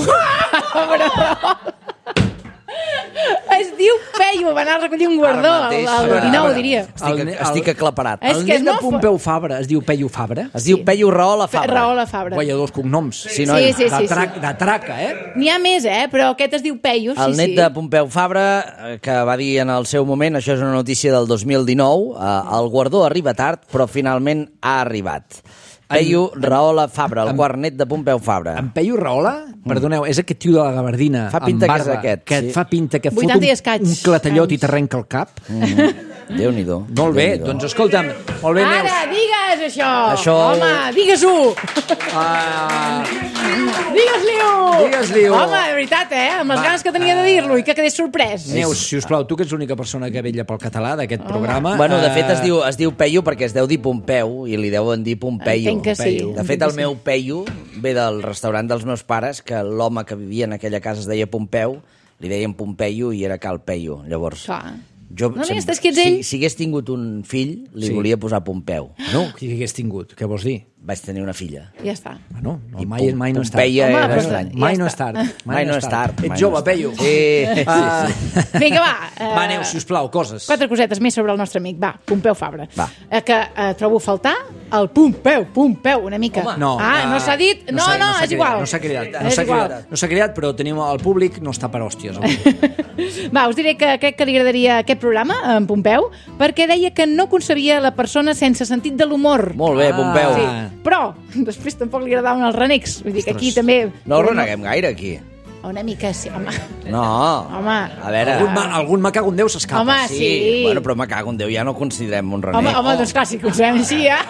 F: Es diu Peyu, va anar a recollir un guardó
E: Ara
F: el,
E: mateix,
F: el
E: ara,
F: dinou,
E: ara.
F: diria.
E: Estic,
D: El-
E: estic aclaparat.
F: És
D: El
F: que és
D: nen de
F: molt fort.
D: Pompeu Fabra es diu Peyu Fabra?
E: Es diu Peyu Rahola Fabra.
F: Rahola Fabra.
D: Guanya dos cognoms.
E: Sí, noi.
F: Sí, sí,
D: de,
F: sí,
D: trac,
F: sí.
D: de traca, eh?
F: N'hi ha més, eh? Però aquest es diu Peyu, sí,
E: El net
F: sí.
E: de Pompeu Fabra, eh, que va dir en el seu moment, això és una notícia del dos mil dinou, eh, el guardó arriba tard, però finalment ha arribat. Peyu Rahola Fabra, el quart net de Pompeu Fabra.
D: En Peyu Rahola, perdoneu, és aquest tio de la gabardina
E: Fa pinta
D: amb
E: que és
D: barba,
E: aquest,
D: que
E: sí.
D: et fa pinta que et fot
F: vuitanta
D: un,
F: i escaig
D: un clatellot i
F: anys.
D: t'arrenca el cap.
E: Mm. Déu-n'hi-do.
D: Molt bé,
E: Déu-n'hi-do.
D: doncs escolta'm, molt bé, Neus.
F: Ara, digues això!
E: Això-
F: Home, digues-ho!
D: Ah,
F: Digues-li-ho!
D: Digues-li-ho.
F: Home, de veritat, eh? Amb les ganes que tenia de dir-lo i que quedés sorprès.
D: Neus, si us plau, tu que ets l'única persona que vella pel català d'aquest programa...
E: Bueno, de fet
D: eh,
E: es diu, es diu Peyu perquè es deu dir Pompeu i li deuen dir Pompeio.
F: Entenc que sí.
E: De
F: Entenc
E: fet,
F: que
E: el
F: sí.
E: meu Peyu ve del restaurant dels meus pares, que l'home que vivia en aquella casa es deia Pompeu, li deien Pompeio i era Cal Peyu. Llavors,
F: Clar.
E: jo,
F: No,
E: sem-
F: mira, és que ets
E: si,
F: ell.
E: si hagués tingut un fill, li
D: Sí.
E: volia posar Pompeu.
D: No, qui hagués tingut? Què vols dir?
E: Vaig tenir una filla.
F: Ja està.
D: Bueno, no,
E: I
D: mai,
E: Pom-
D: mai no és tard.
E: Pompeia
F: Home,
E: era
F: però-
E: estrany.
F: ja
D: Mai no
F: està.
D: és tard.
E: Mai no és tard. mai
D: Ets
E: no
D: jove,
E: és tard.
D: Peyu.
E: Sí,
D: Ah,
F: Vinga, va. eh,
D: Va, Neus, sisplau, coses.
F: Quatre cosetes més sobre el nostre amic. Va, Pompeu Fabra.
E: Va.
F: Eh, que eh, trobo a faltar el Pompeu, Pompeu, una mica.
E: Home.
D: No,
F: ah, no
D: ah,
F: s'ha dit? No,
D: s'ha-
F: no,
D: s'ha
F: és
D: cridat,
F: igual.
D: No s'ha cridat, no
F: És
D: s'ha
F: igual.
D: cridat, no s'ha cridat, però tenim el públic no està per hòsties. Avui.
F: Va, us diré que crec que li agradaria aquest programa, en Pompeu, perquè deia que no concebia la persona sense sentit de l'humor.
E: Molt bé, Pompeu.
F: Sí,
D: Ah.
F: però després tampoc li agradaven els renecs. Vull dir que aquí
D: Ostres.
F: també...
E: No el reneguem gaire, aquí.
F: Una mica, sí, home.
E: No.
F: Home.
E: A veure...
D: Algun, ma, algun me cago en Déu s'escapa.
F: Home,
E: Sí,
F: sí.
E: bueno, però me cago en Déu, ja no considerem un renec.
F: Home, home, doncs clar, si concebem així, eh?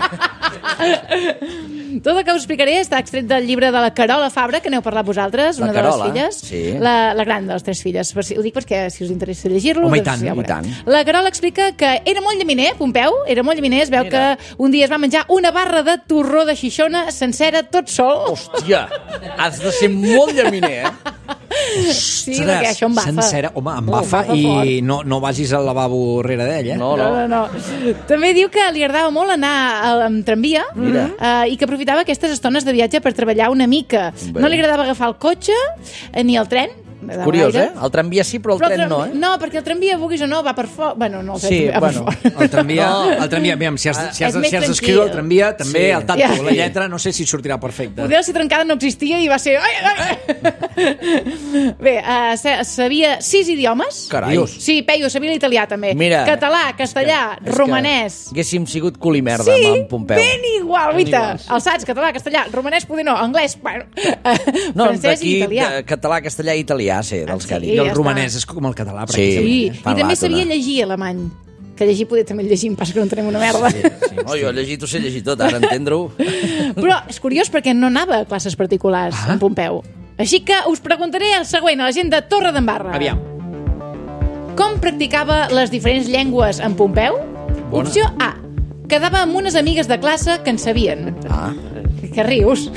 F: Tot el que us explicaré està extret del llibre de la Carola Fabra, que n'heu parlat vosaltres,
E: La
F: una
E: Carola,
F: de les filles.
E: sí.
F: La, la gran de les tres filles. Per si, ho dic perquè si us interessa llegir-lo...
D: Home, i
F: doncs
D: tant,
F: ja ho
E: i
F: veureu.
E: tant.
F: La Carola explica que era molt llaminer, Pompeu, era molt llaminer, es veu
E: Mira.
F: que un dia es va menjar una barra de torró de Xixona sencera tot sol.
E: Hòstia, has de ser molt llaminer, eh?
F: Sí, perquè això em bafa.
D: Sencera, home, em
F: Oh,
D: bafa
F: bafa
D: i
F: fort.
D: no, no vagis al lavabo darrere d'ell, eh?
E: No,
F: No,
E: no.
F: no, no. També diu que li agradava molt anar a- amb tramvia eh, i que aprofitava aquestes estones de viatge per treballar una mica.
E: Bé.
F: No li agradava agafar el cotxe eh, ni el tren
E: Curiós, eh? El tramvia sí, però el
F: Però
E: tren no, eh?
F: No, perquè el tramvia, vulguis o no, va per fora. Bueno, no, el
E: Sí,
F: tren va
E: bueno.
F: per fora.
D: El tramvia,
E: No.
D: el tramvia, aviam, si has, si has,
F: És més
D: si has d'escriure el
F: tranquil.
D: tramvia, també
E: Sí.
D: el tacto,
F: Ja.
D: la lletra, no sé si sortirà perfecte.
F: Poder si trencada no existia i va ser... Ai, ai. Bé, uh, sabia sis idiomes.
E: Carai.
D: Dius.
F: Sí, Peyu, sabia l'italià també.
E: Mira.
F: Català, castellà,
E: És que
F: romanès.
E: Haguéssim sigut culimerda
F: Sí,
E: amb en Pompeu.
F: ben igual, guita. El saps, català, castellà, romanès, poder no, anglès, bueno, uh,
E: No,
F: francès i
E: d'aquí,
F: italià.
E: de català, castellà i italià, sí, dels
F: Ah,
E: que ha
F: sí?
E: dit.
D: I el
F: ja
D: romanès
F: està.
D: és com el català,
E: Sí.
F: Sí,
D: pràcticament.
F: i
E: Parlat,
F: també sabia
E: una.
F: llegir alemany. Que llegir poder també el llegim, passa que no entenem una merda.
E: Oh, jo llegit ho sé llegir tot, ara entendre-ho.
F: Però és curiós perquè no anava a classes particulars
D: Ah.
F: en Pompeu. Així que us preguntaré el següent a la gent de Torre d'Embarra.
D: Aviam.
F: Com practicava les diferents llengües en Pompeu?
D: Bona.
F: Opció A. Quedava amb unes amigues de classe que en sabien.
E: Ah.
F: Que rius.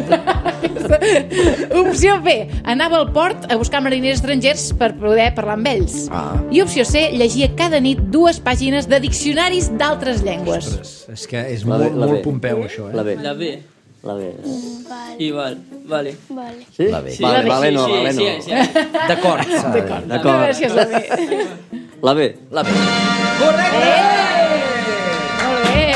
F: Opció B. Anava al port a buscar mariners estrangers per poder parlar amb ells.
E: Ah.
F: I opció C. Llegia cada nit dues pàgines de diccionaris d'altres llengües.
D: Ostres, és que és
G: La
D: molt,
G: B, la
D: molt
G: B.
D: Pompeu, això, eh?
G: La B.
H: La B.
G: La B.
H: Igual, vale.
G: Sí?
E: La B.
H: Sí,
G: Vale,
H: sí,
G: vale, no,
H: sí,
G: vale,
H: sí,
G: no.
H: sí, sí.
E: D'acord.
F: D'acord.
G: D'acord.
F: A veure si és la B.
G: La B.
E: La B.
F: Molt bé.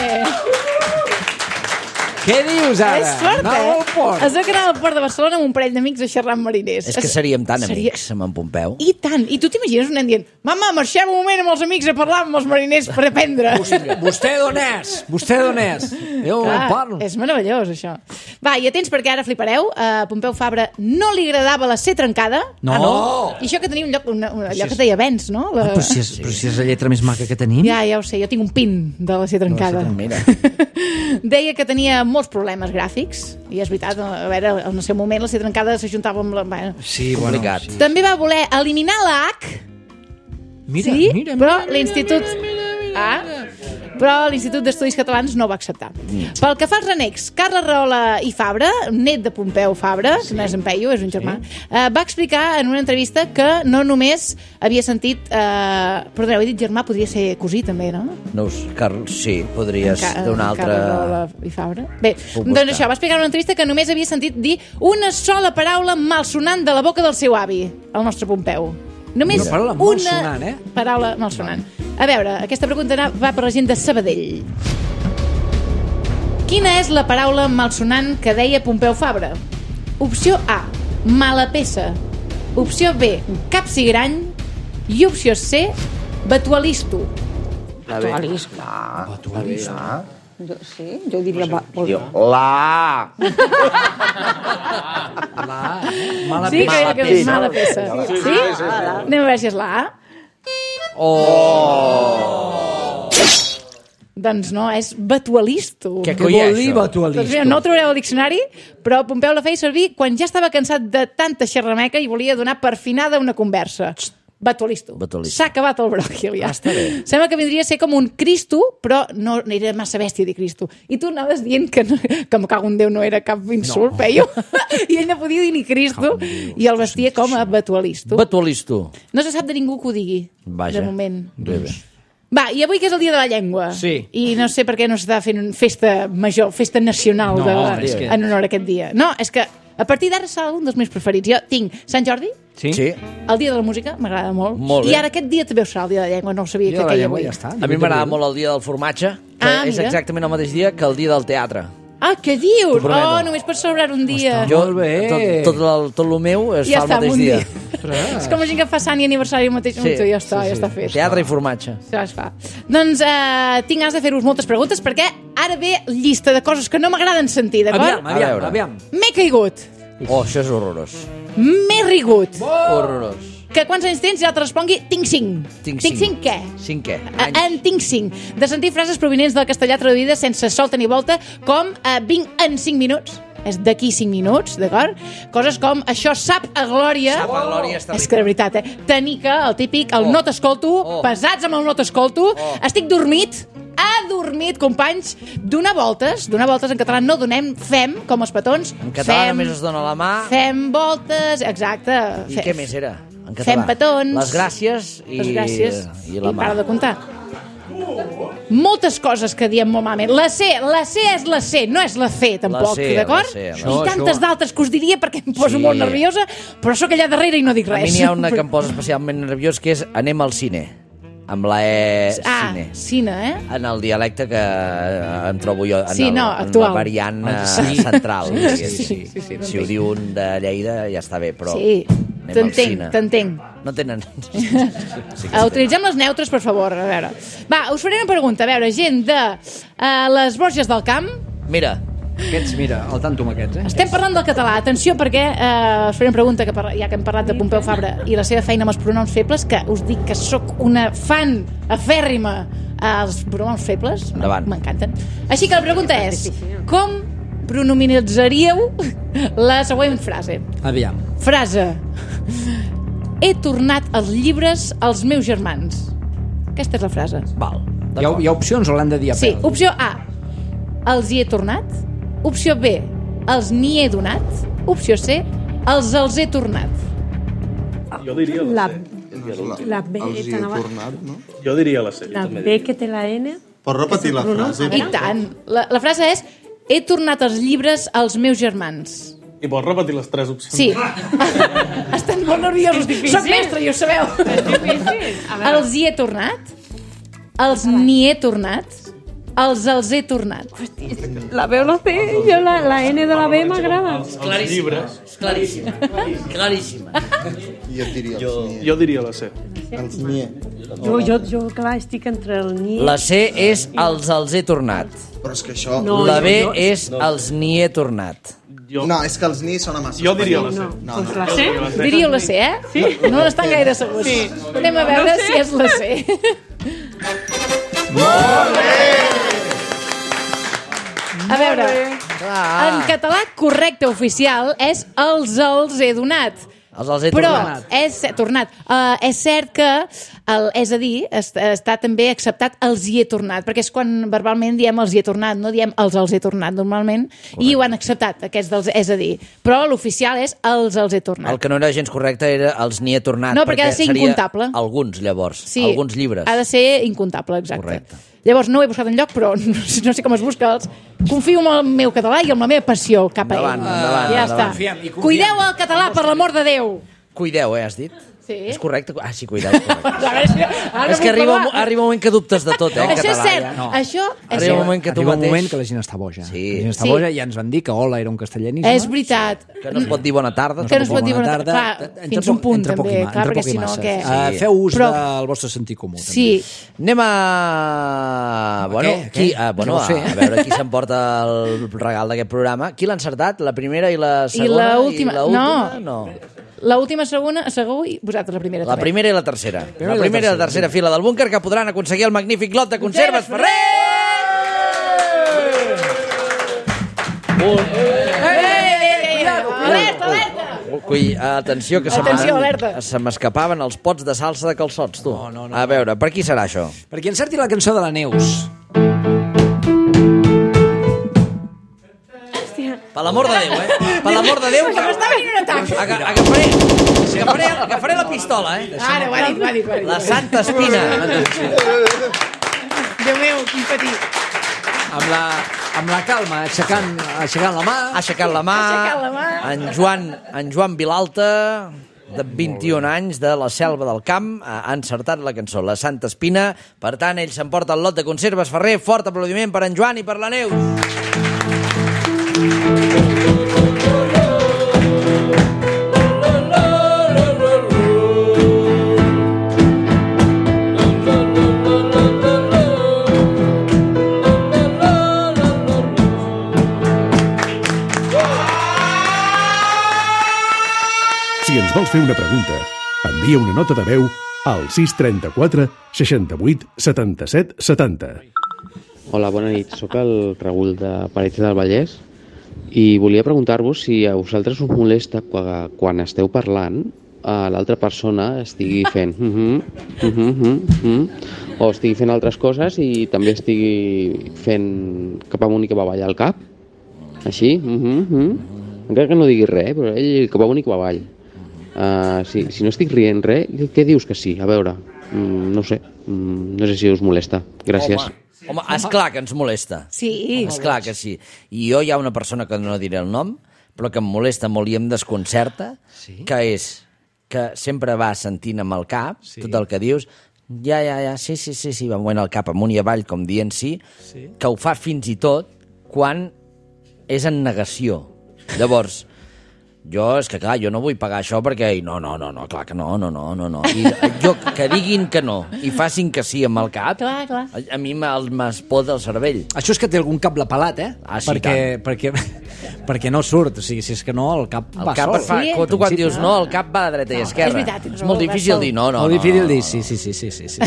D: Què dius ara?
F: És fort,
D: Anava
F: eh?
D: al port.
F: Es veu que anava al port de Barcelona amb un parell d'amics a xerrar amb mariners.
E: És que
F: Es-
E: seríem tan
F: seria-
E: amics amb en Pompeu.
F: I tant. I tu t'imagines un nen dient mama, marxem un moment amb els amics a parlar amb els mariners per aprendre.
D: Vostè d'on és? Vostè d'on és? Jo
F: Clar,
D: parlo.
F: és meravellós, això. Va, i atents perquè ara flipareu. A Pompeu Fabra no li agradava la C trencada.
D: No.
F: Ah, no? I això que tenia un lloc, una, un, allò que es deia Vents, no? La...
D: Ah, però, si és, però si és la lletra més maca que tenim.
F: Ja, ja ho sé, jo tinc un pin de la C trencada.
E: Mira.
F: Deia que tenia molts problemes gràfics, i és veritat, a veure, en el seu moment la C trencada s'ajuntava amb la... Bueno.
D: Sí,
E: Complicat.
D: bueno, sí.
F: També va voler eliminar la H,
D: Mira,
F: sí,
D: mira,
F: però
D: mira,
F: l'Institut... Ah, però l'Institut d'Estudis Catalans no va acceptar. Pel que fa als renecs, Carles Rahola i Fabra, net de Pompeu Fabra, que no és en Peyu, és un germà, eh, va explicar en una entrevista que no només havia sentit... Eh, perdoneu, he dit germà, podria ser cosí també, no?
E: No, us- Carl, sí, podries
F: Ca-
E: d'un altre...
F: Carles Rahola i Fabra. Bé,
E: Puc
F: doncs
E: buscar.
F: això, va explicar en una entrevista que només havia sentit dir una sola paraula malsonant de la boca del seu avi, el nostre Pompeu. Només
D: Una paraula malsonant, eh?
F: paraula malsonant. A veure, aquesta pregunta na- va per la gent de Sabadell. Quina és la paraula malsonant que deia Pompeu Fabra? Opció A, mala peça. Opció B, capsigrany. I opció C, batualisto.
G: La B.
D: Batualista.
I: Jo, sí, jo diria... Va,
G: La.
D: La, eh? Mala
F: Sí,
D: peça.
F: que, que és mala peça. Sí? sí, sí, sí. Anem a veure si és la A. Oh! Doncs no, és batualisto.
D: Què coi vol dir
F: Doncs
D: batualisto?
F: mira, no ho trobareu al diccionari, però Pompeu la feia servir quan ja estava cansat de tanta xerrameca i volia donar per finada una conversa. Batualisto.
E: Batualisto.
F: S'ha acabat el bròquil, ja.
E: Ah, està bé.
F: Sembla que vindria a ser com un Cristo, però no era massa bèstia dir Cristo. I tu anaves dient que, no, que me cago en Déu no era cap insult, no. Peio. I ell no podia dir ni Cristo, i el vestia com a batualisto.
E: Batualisto.
F: No se sap de ningú que ho digui,
E: Vaja.
F: de moment.
E: Bé, bé.
F: Va, i avui que és el dia de la llengua.
D: Sí.
F: I no sé per què no s'està fent festa major, festa nacional
D: No,
F: de,
D: és que-
F: en honor a aquest dia. No, és que a partir d'ara serà un dels meus preferits. Jo tinc Sant Jordi,
D: Sí?
E: Sí.
F: el dia de la música, m'agrada molt.
E: Molt bé.
F: I ara aquest dia també ho serà, el dia de la llengua, no ho sabia
D: Dia
F: que
D: de la
F: queia
D: llengua,
F: avui.
D: ja està.
E: A mi m'agrada molt el dia del formatge, que
F: Ah,
E: és
F: mira.
E: exactament el mateix dia que el dia del teatre.
F: Ah, què dius?
E: T'ho prometo.
F: Oh, només pots celebrar un dia.
D: Jo- Molt bé.
E: Tot, tot, el, tot el meu es
F: ja
E: fa el
F: està,
E: mateix
F: un
E: dia.
F: dia. És com la gent que fa sant i aniversari el mateix. Sí, ja està, ja està fet.
E: Teatre i formatge.
F: Ja es fa. Doncs eh, tinc ganes de fer-vos moltes preguntes perquè ara ve llista de coses que no m'agraden sentir, d'acord?
D: Aviam,
E: A
D: aviam,
E: veure.
D: aviam.
F: M'he caigut,
E: Oh, això és horrorós.
F: m'he rigut,
E: Horrorós.
F: que quants anys tens ja te respongui tinc cinc.
E: Tinc
F: Tinc
E: cinc.
F: cinc què?
E: Cinquè.
F: Eh, En tinc cinc. De sentir frases provinents del castellà traduïdes sense solta ni volta, com eh, vinc en cinc minuts. És d'aquí cinc minuts, d'acord? Coses com això sap a glòria.
E: Sap a glòria és terrible.
F: És que de veritat, eh? Tenir que, el típic, el
E: Oh.
F: no t'escolto,
E: Oh.
F: pesats amb el no t'escolto,
E: Oh.
F: estic dormit, adormit, companys, donar voltes, donar voltes en català no donem, fem, com els petons.
E: En català
F: fem,
E: només es dona la mà.
F: Fem voltes, exacte.
E: I
F: Fe-
E: què més era? En català.
F: Fem petons.
E: Les gràcies i,
F: Les gràcies.
E: i la mà.
F: para de comptar. moltes coses que diem molt malament. La C, la C és la C, no és la C, tampoc,
E: C,
F: d'acord?
E: la C, la
F: I
E: C.
F: tantes
D: això-
F: d'altres que us diria perquè em poso
E: Sí.
F: molt nerviosa, però sóc allà darrere i no dic
E: A
F: res.
E: mi n'hi ha una que em posa especialment nerviós, que és anem al cine, amb la E,
F: Ah,
E: cine.
F: cine, eh?
E: En el dialecte que eh, em trobo jo, en,
F: Sí,
E: el,
F: no,
E: en
F: actual.
E: la variant eh,
D: Sí.
E: central.
D: Sí,
E: diguéssim.
D: sí, sí,
F: sí, sí,
E: Si ho diu un de Lleida ja està bé, però
F: Sí,
E: anem al
F: t'entenc,
E: cine.
F: t'entenc.
E: No tenen...
F: Uh, utilitzem les neutres, per favor, a veure. Va, us faré una pregunta, a veure, gent de uh, les Borges del Camp.
E: Mira,
D: Aquests, mira, al tanto amb aquests, eh?
F: Estem parlant del català, atenció, perquè uh, us faré una pregunta, que parla, ja que hem parlat de Pompeu Fabra i la seva feina amb els pronoms febles, que us dic que sóc una fan afèrrima als pronoms febles.
E: Endavant.
F: M'encanten. Així que la pregunta és, com pronominalitzaríeu la següent frase?
D: Aviam.
F: Frase. He tornat els llibres als meus germans. Aquesta és la frase.
E: val.
D: Hi ha, hi ha opcions o l'han de dir a
F: Sí,
D: peu?
F: opció A, els hi he tornat. Opció B, els n'hi he donat. Opció C, els els he tornat.
J: Jo diria la,
K: La,
J: C.
K: la B,
J: Els hi he
K: t'anava-
J: tornat, no? Jo diria la C.
K: la B que té la N.
J: Pots repetir la frase?
F: I tant. La, la frase és, he tornat els llibres als meus germans.
J: I pots repetir les tres opcions?
F: Sí. Estan molt nerviosos. Soc mestre, i ho sabeu.
K: És difícil. A veure.
F: Els hi he tornat. Els n'hi he tornat. Els els he tornat.
K: La B o la C, jo la, la N de la B m'agrada.
J: Els llibres.
E: Claríssima. Claríssima.
G: Jo diria
J: Jo, jo diria la C.
G: els nie.
K: Jo, jo, jo, clar, estic entre el ni...
E: La C és els els he tornat.
G: Però és que això...
K: No,
E: La
K: jo-
E: B
K: jo-
E: és els n'hi he tornat.
J: Jo,
G: No, és que els ni sona massa.
J: jo diria la C.
K: No,
G: No,
K: doncs
G: no.
K: la C?
F: Diríeu la C, eh? Sí. No n'estan gaire segurs. Sí. Anem a veure si és la C. A veure, en català correcte oficial és els els he donat.
E: Els els he
F: Però
E: tornat.
F: és tornat. Uh, és cert que, el, és a dir, est, està també acceptat els hi he tornat, perquè és quan verbalment diem els hi he tornat, no diem els els he tornat normalment, correcte. I ho han acceptat, aquests dels, és a dir. Però l'oficial és els els he tornat.
E: El que no era gens correcte era els n'hi he tornat.
F: No, perquè ha de ser
E: seria
F: incomptable.
E: Alguns, llavors.
F: Sí,
E: Alguns llibres.
F: ha de ser incomptable, exacte.
E: Correcte.
F: Llavors, no ho he buscat enlloc, però no, sé- no sé com es busca. Els... Confio en el meu català i en la meva passió cap a
E: Endavant,
F: ell.
E: endavant,
F: ja
E: endavant.
F: està.
D: Confiem, i confiem.
F: Cuideu el català, per l'amor de Déu.
E: Cuideu, eh, has dit?
F: Sí.
E: És correcte? Ah, sí, cuideu. És, correcte.
F: A veure, si- ara
E: és
F: no
E: que
F: puc
E: arriba, un-
F: parlar.
E: arriba un moment que dubtes de tot, eh, en
F: Això és
E: català.
F: cert.
E: ja.
D: no.
F: Això és
E: Arriba un
F: cert.
E: moment que tu
D: Arriba un
E: mateix...
D: moment que la gent està boja.
E: Sí.
D: La gent està
F: Sí.
D: boja i ja ens van dir que hola era un castellanisme.
F: És veritat.
E: Que no es pot dir bona tarda.
F: Que no es pot dir bona
D: tarda.
F: Clar,
D: Entre
F: fins
D: poc-
F: un punt,
D: entre poc i
F: també.
D: ma-
F: Clar,
D: entre
F: perquè
D: poc i
F: si no,
D: massa.
F: què?
D: Uh, feu ús
F: Però-
D: del vostre sentit comú. també.
F: Sí.
E: Anem a... Bueno,
D: què?
E: qui,
D: Què?
E: ah, bueno,
D: No ho
E: a,
D: sé, eh?
E: a veure qui s'emporta el regal d'aquest programa. Qui l'ha encertat? La primera i la
F: I
E: segona?
F: l'última...
E: I la última?
F: No.
E: no.
F: L'última, segona, segur, i vosaltres la primera.
E: La
F: també.
E: primera i la tercera.
D: Primera
E: La
D: i la
E: primera i la
D: tercera,
E: tercera fila del búnquer que podran aconseguir el magnífic lot de conserves Ferrer! Un...
F: Alerta, alerta!
E: Ui, atenció, que se
F: Atenció,
E: m'ha-
F: alerta.
E: se m'escapaven els pots de salsa de calçots, tu.
D: No, no, no,
E: a veure, per qui serà això?
D: Per qui encerti la cançó de la Neus.
E: Per l'amor de Déu, eh? Per l'amor de Déu, que...
F: M'està venint un atac.
E: Aga, agafaré, agafaré, agafaré la pistola, eh?
F: Ara, ho ha dit, ho ha dit. ho ha dit.
E: La Santa Espina.
F: Déu meu, quin petit.
D: Amb la, amb la calma, aixecant, aixecant la mà.
E: Ha aixecat la mà.
F: Aixecat la mà.
E: En Joan, en Joan Vilalta, de vint-i-un anys, de la Selva del Camp, ha encertat la cançó, la Santa Espina. Per tant, ell s'emporta el lot de conserves Ferrer. Fort aplaudiment per en Joan i per la Neus.
C: Si ens vols fer una pregunta, envia una nota de veu al sis trenta-quatre seixanta-vuit setanta-set setanta.
L: Hola, bona nit. Soc el Raül de Parets del Vallès i volia preguntar-vos si a vosaltres us molesta quan, quan esteu parlant a l'altra persona estigui fent uh -huh, uh -huh, uh -huh, uh -huh, o estigui fent altres coses i també estigui fent cap amunt i cap avall al cap. Així, uh -huh, uh -huh. Encara que no digui res, però ell cap amunt i cap avall. Uh, si, si no estic rient res, què dius que sí? A veure, mm, no ho sé, mm, no sé si us molesta. Gràcies.
E: Home, Home, esclar que ens molesta.
F: Sí.
E: Esclar que sí. I jo hi ha una persona que no diré el nom, però que em molesta molt i em desconcerta, sí? que és que sempre va sentint amb el cap sí. tot el que dius, ja, ja, ja, sí, sí, sí, sí, va movent el cap amunt i avall, com dient sí, sí, que ho fa fins i tot quan és en negació. Llavors, jo, és que clar, jo no vull pagar això perquè... No, no, no, no, clar que no, no, no, no, no. I jo, que diguin que no i facin que sí amb el cap,
F: clar, clar.
E: A, a mi m'espoda el cervell.
D: Això és que té algun cable pelat, eh?
E: Ah, sí,
D: perquè, perquè, perquè no surt, o sigui, si és que no, el cap
E: el
D: va
E: cap
D: sol.
E: Fa, sí, tu quan dius no, el cap va de dreta no, i esquerra.
F: És veritat,
E: és molt difícil dir no, no.
D: Molt
E: no,
D: difícil
E: no,
D: dir,
E: no.
D: sí, sí, sí, sí, sí, sí,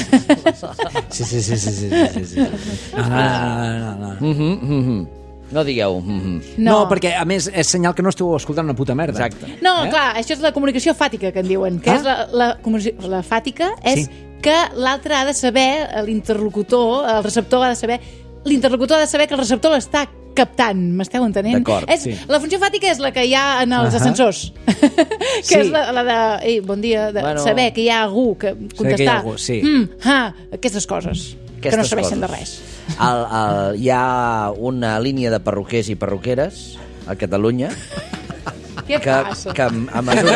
D: sí, sí, sí, sí, sí, sí, sí. No, no, no, no.
E: Mhm, mhm. No digueu. Mm-hmm.
D: No. no, perquè, a més, és senyal que no esteu escoltant una puta merda.
E: Exacte.
F: No, eh? clar, això és la comunicació fàtica, que en diuen. Que ah? és la, la, comunicació, la fàtica és sí. que l'altre ha de saber, l'interlocutor, el receptor ha de saber, l'interlocutor ha de saber que el receptor l'està captant, m'esteu entenent?
E: D'acord,
F: és,
E: sí.
F: La funció fàtica és la que hi ha en els uh-huh. ascensors. que sí. és la, la de, ei, bon dia, de bueno, saber que hi ha algú que contestar.
D: Que hi ha algú, sí.
F: Mm, ah, aquestes coses. Aquestes que no serveixen de res.
E: El, el, hi ha una línia de perruquers i perruqueres a Catalunya
F: Què
E: que,
F: passa?
E: que a mesura,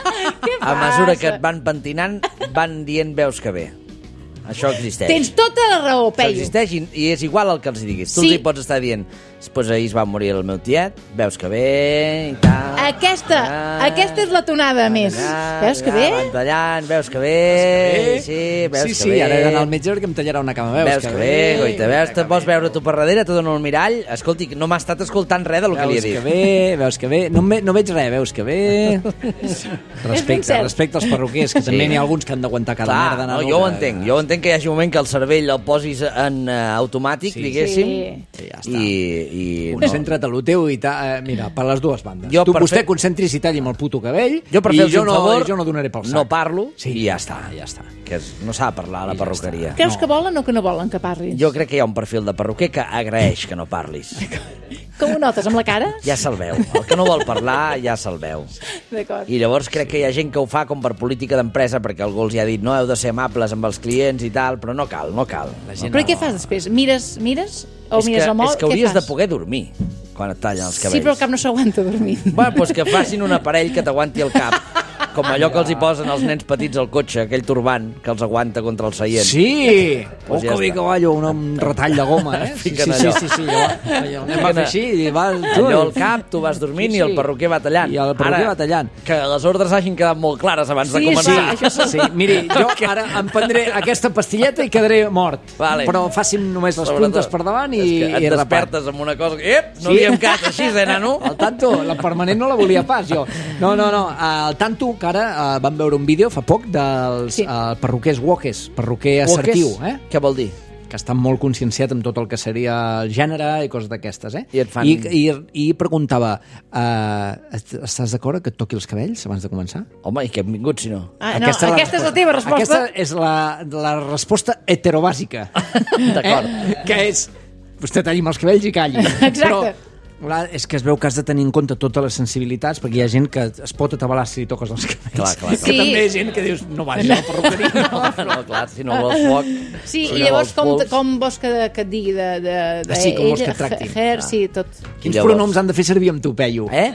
E: a mesura que et van pentinant van dient veus que bé. Això existeix.
F: Tens tota la raó, Peyu.
E: Això existeix i, i és igual el que els diguis. Tu
F: sí.
E: els hi pots estar dient pues ahir es va morir el meu tiet, veus que bé i tal.
F: Aquesta, ah, aquesta és la tonada ah, més. Ah, veus que bé?
E: Van tallant, veus que bé, veus que bé. sí, veus
D: sí,
E: que
D: sí,
E: bé.
D: Sí, ara he d'anar al metge perquè em tallarà una cama. Veus,
E: veus que, que bé, bé goita, veus, te vols veure tu per darrere, te dono un mirall, escolti, no m'ha estat escoltant res del que li he dit.
D: Veus que bé, veus que bé, no, me, no veig res, veus que bé. Respecte, respecte als perruquers, que sí. també n'hi ha alguns que han d'aguantar cada
E: Clar,
D: merda.
E: No, jo ho entenc, jo entenc que hi hagi un moment que el cervell el posis en uh, automàtic, sí, diguéssim,
D: sí. Ja
E: i, i
D: concentra't a lo teu i ta, eh, mira, per les dues bandes.
E: Jo
D: tu, vostè
E: fer...
D: concentris i talli amb el puto cabell
E: jo per
D: i
E: jo
D: no,
E: favor,
D: jo no donaré pel sac.
E: No parlo
D: sí,
E: i ja està.
D: Ja està.
E: Que és, no s'ha de parlar a la I perruqueria.
F: Ja Creus
D: no.
F: que volen o que no volen que parlis?
E: Jo crec que hi ha un perfil de perruquer que agraeix que no parlis.
F: Com ho notes, amb la cara?
E: Ja se'l veu. El que no vol parlar ja se'l veu.
F: D'acord.
E: I llavors crec que hi ha gent que ho fa com per política d'empresa, perquè algú els hi ha dit no, heu de ser amables amb els clients i tal, però no cal, no cal.
F: La gent però no... què fas després? Mires, mires? O
E: és
F: mires
E: que,
F: el mòbil?
E: És que hauries de poder dormir quan et tallen els cabells.
F: Sí, però el cap no s'aguanta dormir.
E: Bueno, doncs que facin un aparell que t'aguanti el cap. Com allò que els hi posen als nens petits al cotxe, aquell turbant que els aguanta contra el seient.
D: Sí!
E: Pues
D: oh,
E: ja
D: que bé que ballo, un retall de goma, eh? Sí, sí, sí, sí, sí, allò, allò anem a fer així i vas... Tu,
E: allò al cap, tu vas dormint sí, sí. i el perruquer va tallant.
D: I el perruquer
E: ara,
D: va tallant.
E: Que les ordres hagin quedat molt clares abans
F: sí,
E: de començar.
F: Sí, això sí.
D: sí. Miri, jo ara em prendré aquesta pastilleta i quedaré mort.
E: Vale.
D: Però facin només les
E: Sobretot,
D: puntes per davant i,
E: és que et
D: i
E: despertes amb una cosa... Ep, no sí. havíem quedat així, eh, nano?
D: El tanto, la permanent no la volia pas, jo. No, no, no, el tanto que ara uh, vam veure un vídeo fa poc dels sí. uh, perruquers wokes, perruquer assertiu, eh?
E: Què vol dir?
D: Que estan molt conscienciat amb tot el que seria el gènere i coses d'aquestes, eh?
E: I et fan...
D: I, i, i preguntava, uh, estàs d'acord que et toqui els cabells abans de començar?
E: Home, i que hem vingut, si no?
F: Ah, no aquesta, aquesta és la teva resposta?
D: Aquesta és la, la resposta heterobàsica.
E: D'acord.
D: Eh? Que és, vostè talli'm els cabells i calli.
F: Exacte.
D: Però, clar, és que es veu que has de tenir en compte totes les sensibilitats, perquè hi ha gent que es pot atabalar si li toques els cabells.
E: Clar, clar, clar.
D: Que sí. També hi ha gent que dius, no vagis a la perruqueria.
E: No, no, clar, si no vols foc...
F: Sí,
E: si
F: i llavors
E: no
F: com, com vols que, que et digui de... de, de
D: sí, com vols que et tractin.
F: Her, ah. sí, tot.
D: Quins pronoms han de fer servir amb tu, Peyu?
E: Eh?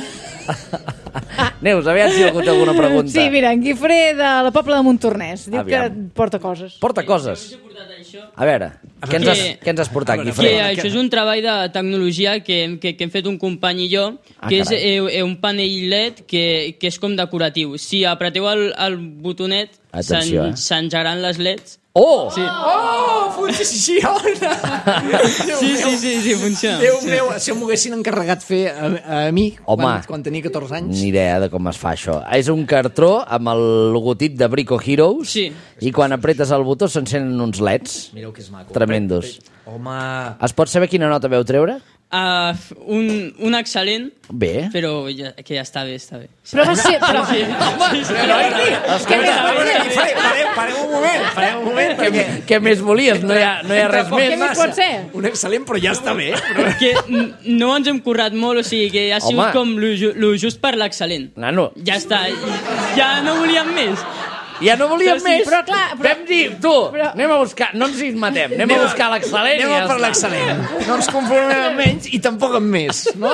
E: Neus, aviam si hi ha hagut alguna pregunta.
F: Sí, mira, en Guifré de la Pobla de Montornès. Diu
E: aviam.
F: que porta coses.
E: Porta coses? A veure, què ens has, què ens has portat, Guifré?
H: Que això és un treball de tecnologia que, que, que hem fet un company i jo,
E: ah,
H: que és eh, un panell L E D que, que és com decoratiu. Si apreteu el, el botonet, s'engegaran eh? les L E Ds.
E: Oh!
H: Sí.
D: Oh, funciona!
H: Sí, sí, sí, sí, funciona.
D: Déu meu, si m'ho haguessin encarregat fer a, a mi
E: Home,
D: quan, quan tenia catorze anys.
E: Ni idea de com es fa això. És un cartró amb el logotip de Brico Heroes
H: sí.
E: i quan apretes el botó s'encenen uns leds.
D: Mireu que és maco.
E: Tremendos.
D: Home...
E: Es pot saber quina nota veu treure?
H: Uh, un, un excel·lent,
E: bé.
H: Però ja, que ja està bé, està bé.
F: Però va ser... Però...
H: Sí, sí, sí,
E: sí.
D: Parem un moment, parem un moment.
E: Què, què més volies? No hi ha, no hi ha res més.
F: Què més pot ser?
D: Un excel·lent, però ja està bé. Però...
H: Que no ens hem currat molt, o sigui que ha sigut Home. com lo, lo just per l'excel·lent.
E: Nano.
H: Ja està, ja no volíem més.
E: Ja no volíem
F: Però sí,
E: més.
F: però clar, però-
E: Vam dir, tu,
F: però-
E: anem a buscar, no ens hi matem, anem a buscar l'excel·lent i
D: Anem
E: ja
D: a per
E: està.
D: l'excel·lent. No ens conformem amb menys i tampoc amb més, no?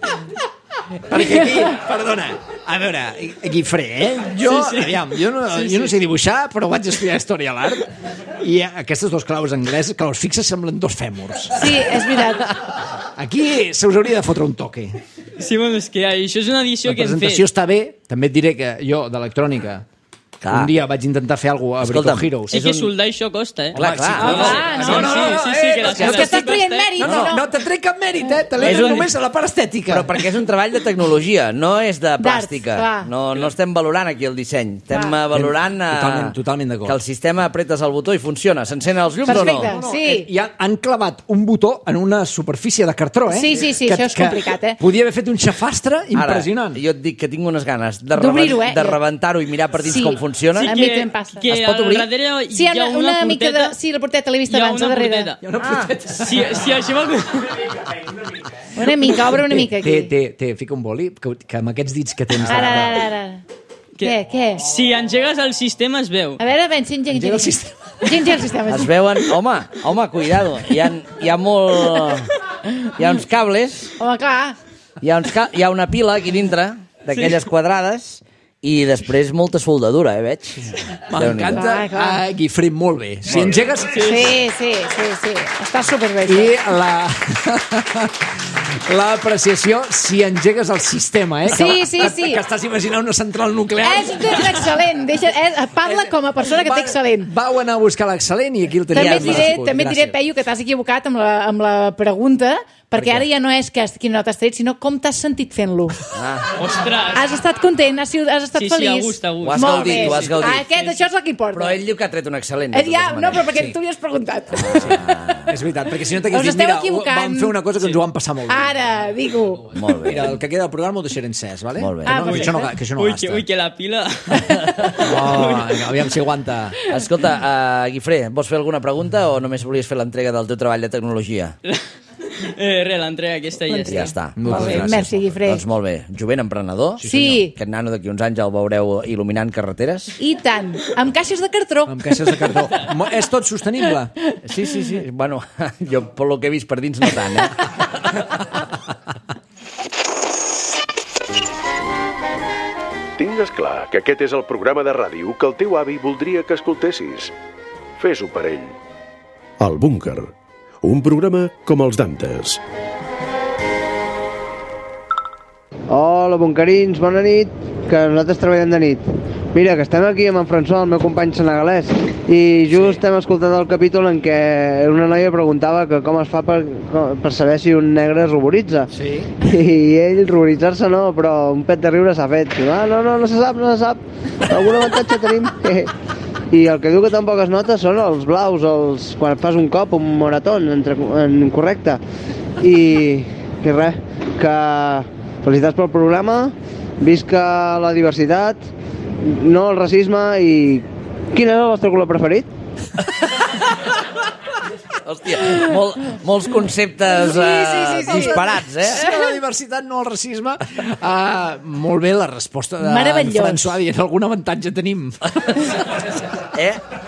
D: Perquè aquí, perdona, a veure, Guifré, eh? Jo,
H: Sí, sí.
D: aviam, jo, no,
H: Sí,
D: jo no
H: sí.
D: sé dibuixar, però vaig estudiar història a l'art i aquestes dos claus angleses, que els fixes semblen dos fèmurs.
F: Sí, és veritat.
D: Aquí se us hauria de fotre un toque.
H: Sí, bueno, és que això és una edició
D: La
H: que hem fet.
D: presentació està bé, també et diré que jo, d'electrònica,
E: Clar.
D: un dia vaig intentar fer alguna cosa a
E: Escolta'm,
D: Brito Heroes.
H: Sí
E: És
H: que
E: un-
H: soldar això costa, eh?
E: Clar, clar.
H: Sí,
E: Ah,
H: sí,
F: no,
H: sí,
F: no,
H: sí, sí, sí, que la
D: eh,
F: és que estàs traient mèrit,
D: No, no, no te trec cap mèrit, eh? Te l'he
E: És
D: de
E: un-
D: només a la part estètica.
E: Però perquè és un treball de tecnologia, no és de plàstica.
F: clar.
E: No, no estem valorant aquí el disseny. Estem
F: Clar.
E: eh, valorant eh,
D: Totalment- totalment d'acord.
E: que el sistema apretes el botó i funciona. S'encenen els llums o
F: Perfecte.
E: no?
D: No,
F: Sí.
D: eh, I han, han clavat un botó en una superfície de cartró, eh?
F: Sí, sí, sí, això és complicat, eh?
D: Podia haver fet un xafastre impressionant.
E: Ara, jo et dic que tinc unes ganes de,
F: D'obrir-ho,
E: reven-
F: eh?
E: de rebentar-ho i mirar per dins
F: Sí.
E: com funciona.
F: Sí, a mi també em passa.
H: Que
E: Es pot obrir?
H: al darrere
F: Sí,
H: hi ha
F: una,
H: una,
F: una mica
H: porteta.
F: de... Sí, la porteta l'he vist
H: Hi ha
F: abans, a
H: una
F: darrere.
H: porteta.
D: Hi ha una porteta.
H: Si, si això va...
F: Una mica, obre una mica
D: Té,
F: aquí.
D: té, té, fica un boli, que, que amb aquests dits que tens...
F: Ara, ara, ara. Què, què?
H: Si engegues el sistema es veu.
F: A veure, ven, si engega,
D: Engega
F: engega.
D: el sistema.
F: Engega el sistema.
E: Es veuen... Home, home, cuidado. Hi ha, hi ha molt... Hi ha uns cables,
F: Home, clar.
E: hi ha, uns ca... hi ha una pila aquí dintre, d'aquelles quadrades, i després molta soldadura, eh, veig.
D: M'encanta.
F: Clar, clar.
D: Ah, Guifré, molt bé. Si engegues...
F: Sí, sí, sí, sí. Està superbé.
D: I la... l'apreciació si engegues el sistema, eh?
F: Sí,
D: que,
F: sí,
D: que,
F: sí.
D: Que estàs imaginant una central nuclear.
F: És, és excel·lent. Deixa, és, parla com a persona que té excel·lent.
D: Vau anar a buscar l'excel·lent i aquí el
F: També
D: tenies.
F: et diré, també et diré, Peyu, que t'has equivocat amb la, amb la pregunta, perquè ara ja no és que has, quina nota has tret, sinó com t'has sentit fent-lo.
E: Ah.
H: Ostres!
F: Has estat content, has, sigut, has estat
H: Sí, sí,
F: feliç.
H: a gust, a gust.
E: Ho has
F: Molt
E: gaudit,
F: bé.
E: ho has gaudit.
F: Aquest, això és el que importa.
E: Però ell diu que ha tret un excel·lent.
F: Eh, ja, no, però perquè tu li has preguntat.
D: És veritat, perquè si no t'hagués
F: Us
D: dit,
F: esteu
D: mira,
F: equivocant.
D: vam fer una cosa que ens ho vam passar molt bé.
F: Ara, digo.
E: Molt bé.
D: Mira, el que queda del programa ho deixaré encès, vale?
E: Molt bé.
F: Ah,
D: no, que, això no, que això no
H: ui,
D: gasta.
H: que, ui, que la pila...
D: Oh, aviam si aguanta.
E: Escolta, uh, Guifré, vols fer alguna pregunta o només volies fer l'entrega del teu treball de tecnologia?
H: Eh, res, l'entrega aquesta ja està.
E: Ja està.
F: Molt bé,
E: gràcies.
F: merci, Guifré.
E: Doncs molt bé. Jovent emprenedor.
F: Sí, sí.
E: Aquest nano d'aquí uns anys el veureu il·luminant carreteres.
F: I tant. Amb caixes de cartró.
D: Amb caixes de cartó. Mo- És tot sostenible.
E: Sí, sí, sí. Bueno, jo per lo que he vist per dins no tant, eh?
C: Tingues clar que aquest és el programa de ràdio que el teu avi voldria que escoltessis. Fes-ho per ell. El búnquer. Un programa com els d'antes.
M: Hola, bunkerins, bona nit, que nosaltres treballem de nit. Mira, que estem aquí amb en François, el meu company senegalès, i just estem escoltant el capítol en què una noia preguntava que com es fa per, per saber si un negre es ruboritza.
D: Sí.
M: I ell, ruboritzar-se no, però un pet de riure s'ha fet. Diu, ah, no, no, no se sap, no se sap. Algun avantatge tenim. I el que diu que tampoc es nota són els blaus, els, quan fas un cop, un marató, entre, en correcte. I, i res, que felicitats pel programa, visca la diversitat, no el racisme i... Quin és el vostre color preferit?
E: Hòstia, molt, molts conceptes
F: Sí, sí,
E: eh,
F: sí, sí.
E: disparats, eh?
D: Sí, la diversitat, no el racisme. Uh, molt bé la resposta de
F: Meravellós.
D: François dient algun avantatge tenim.
E: Eh?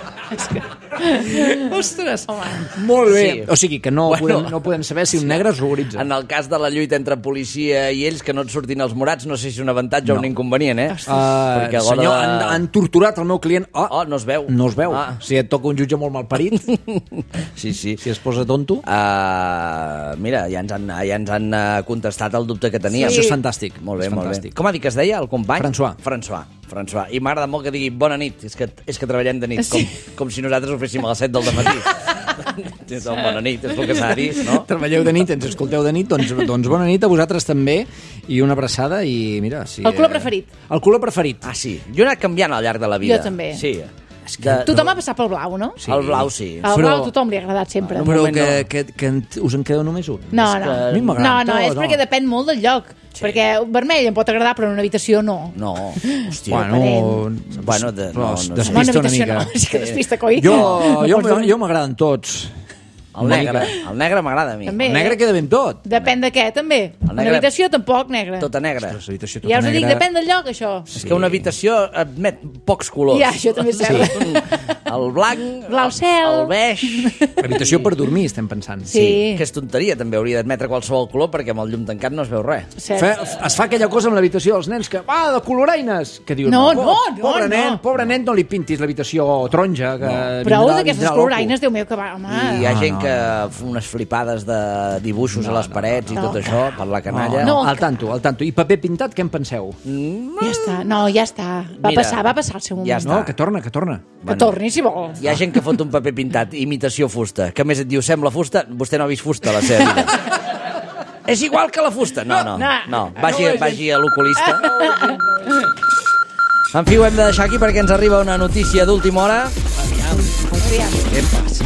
D: Ostres, molt bé.
E: Sí.
D: O sigui que no,
E: Bueno.
D: podem, no podem saber si un negre es ruboritza.
E: En el cas de la lluita entre policia i ells, que no et surtin els morats, no sé si és un avantatge o un inconvenient, eh?
D: Uh,
E: Perquè a l'hora
D: senyor,
E: de-
D: han, han torturat el meu client. Oh,
E: Oh, no es veu.
D: no es veu.
E: Ah.
D: Si et toca un jutge molt malparit,
E: Sí, sí.
D: si es posa tonto.
E: Uh, mira, ja ens han, ja ens han uh, contestat el dubte que teníem.
D: Això és fantàstic.
E: Molt bé,
D: és
E: molt bé.
D: fantàstic.
E: Com ha dit que es deia, el company?
D: François.
E: François. François. I m'agrada molt que digui bona nit, és que, és que treballem de nit,
F: Sí.
E: com, com si nosaltres ho féssim a les set del dematí. Sí, doncs, bona nit, és el que s'ha de dir, no?
D: Treballeu de nit, ens escolteu de nit, doncs, doncs bona nit a vosaltres també, i una abraçada, i mira... Si,
F: El color preferit.
D: El color preferit.
E: Ah, sí. Jo he anat canviant al llarg de la vida.
F: Jo també.
E: Sí. És que...
F: Tothom ha passat pel blau, no?
E: Sí. El blau, sí.
F: El blau a tothom li ha agradat sempre.
D: Però
E: moment
D: que,
E: no.
D: que, que en- us en quedeu només un.
F: No,
E: És
F: no.
E: que-
D: A mi
F: No,
D: m'agrada
F: no, és
D: tot,
F: perquè depèn molt del lloc.
E: Sí.
F: Perquè vermell em pot agradar, però en una habitació no.
E: No, hòstia.
D: Bueno,
E: Bueno, de, no, no,
D: Però
E: sé.
F: No, en una
D: despista una
F: habitació
D: mica.
F: no. És que despista, coi.
D: Jo,
F: No
D: jo,
F: pots dir-
D: jo m'agraden tots.
E: El negre, el negre m'agrada a mi.
F: També.
D: El negre queda ben tot.
F: Depèn de què, també.
E: negre-
F: Una habitació tampoc negra.
E: Tota negra.
D: Ostres, l'habitació tota
F: Ja us ho dic,
D: negra.
F: depèn del lloc, això.
E: És que una habitació admet pocs colors.
F: Ja, això també és cert.
E: El blanc,
F: Blau cel.
E: el beix...
D: Habitació per dormir, estem pensant.
F: Sí.
E: Que és tonteria, també hauria d'admetre qualsevol color perquè amb el llum tancat no es veu res.
F: Cert.
D: Fe, es fa aquella cosa amb l'habitació dels nens que, va, de coloraines, que dius,
F: No,
D: po-
F: no, no,
D: pobre
F: no.
D: nen, pobre nen, no li pintis l'habitació taronja. Que
F: Prou
D: vindrà-
F: d'aquestes
D: vindrà loco.
F: coloraines, Déu meu, que va, home.
E: I hi ha
D: No,
E: gent
D: no,
E: que fa unes flipades de dibuixos a les parets i tot això per la canalla.
D: No,
F: No.
D: al tanto, al tanto. I paper pintat, què en penseu?
F: Ja està, no, ja està. Va
E: Mira,
F: passar, va passar el seu moment.
E: ja està.
D: No, que torna, que torna.
F: Que torni, si vol.
E: Hi ha gent que fot un paper pintat, imitació fusta, que a més et diu, sembla fusta, vostè no ha vist fusta a la seva vida. És igual que la fusta. No, no,
F: No.
E: no. Vagi, vagi a l'oculista. En fi, ho hem de deixar aquí perquè ens arriba una notícia d'última hora.
D: Què passa?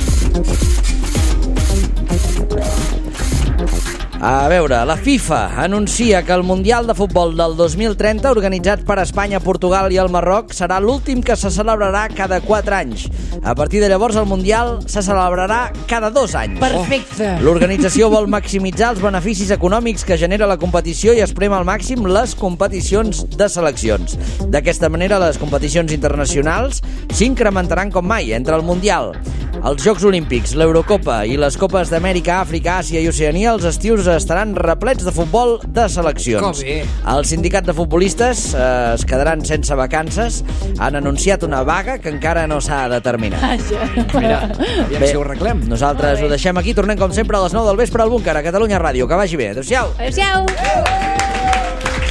E: A veure, la FIFA anuncia que el Mundial de Futbol del dos mil trenta, organitzat per Espanya, Portugal i el Marroc, serà l'últim que se celebrarà cada quatre anys. A partir de llavors, el Mundial se celebrarà cada dos anys.
F: Perfecte.
E: L'organització vol maximitzar els beneficis econòmics que genera la competició i esprema al màxim les competicions de seleccions. D'aquesta manera, les competicions internacionals s'incrementaran com mai entre el Mundial, els Jocs Olímpics, l'Eurocopa i les Copes d'Amèrica, Àfrica, Àsia i Oceania. Els estius estaran replets de futbol de seleccions.
D: Que bé.
E: El sindicat de futbolistes eh, es quedaran sense vacances. Han anunciat una vaga que encara no s'ha determinat.
D: Mira, aviam si ho arreglem.
E: Nosaltres ho deixem aquí. Tornem com sempre a les nou del vespre al Búnquer, a Catalunya Ràdio. Que vagi bé. Adéu-siau.
F: Adéu-siau.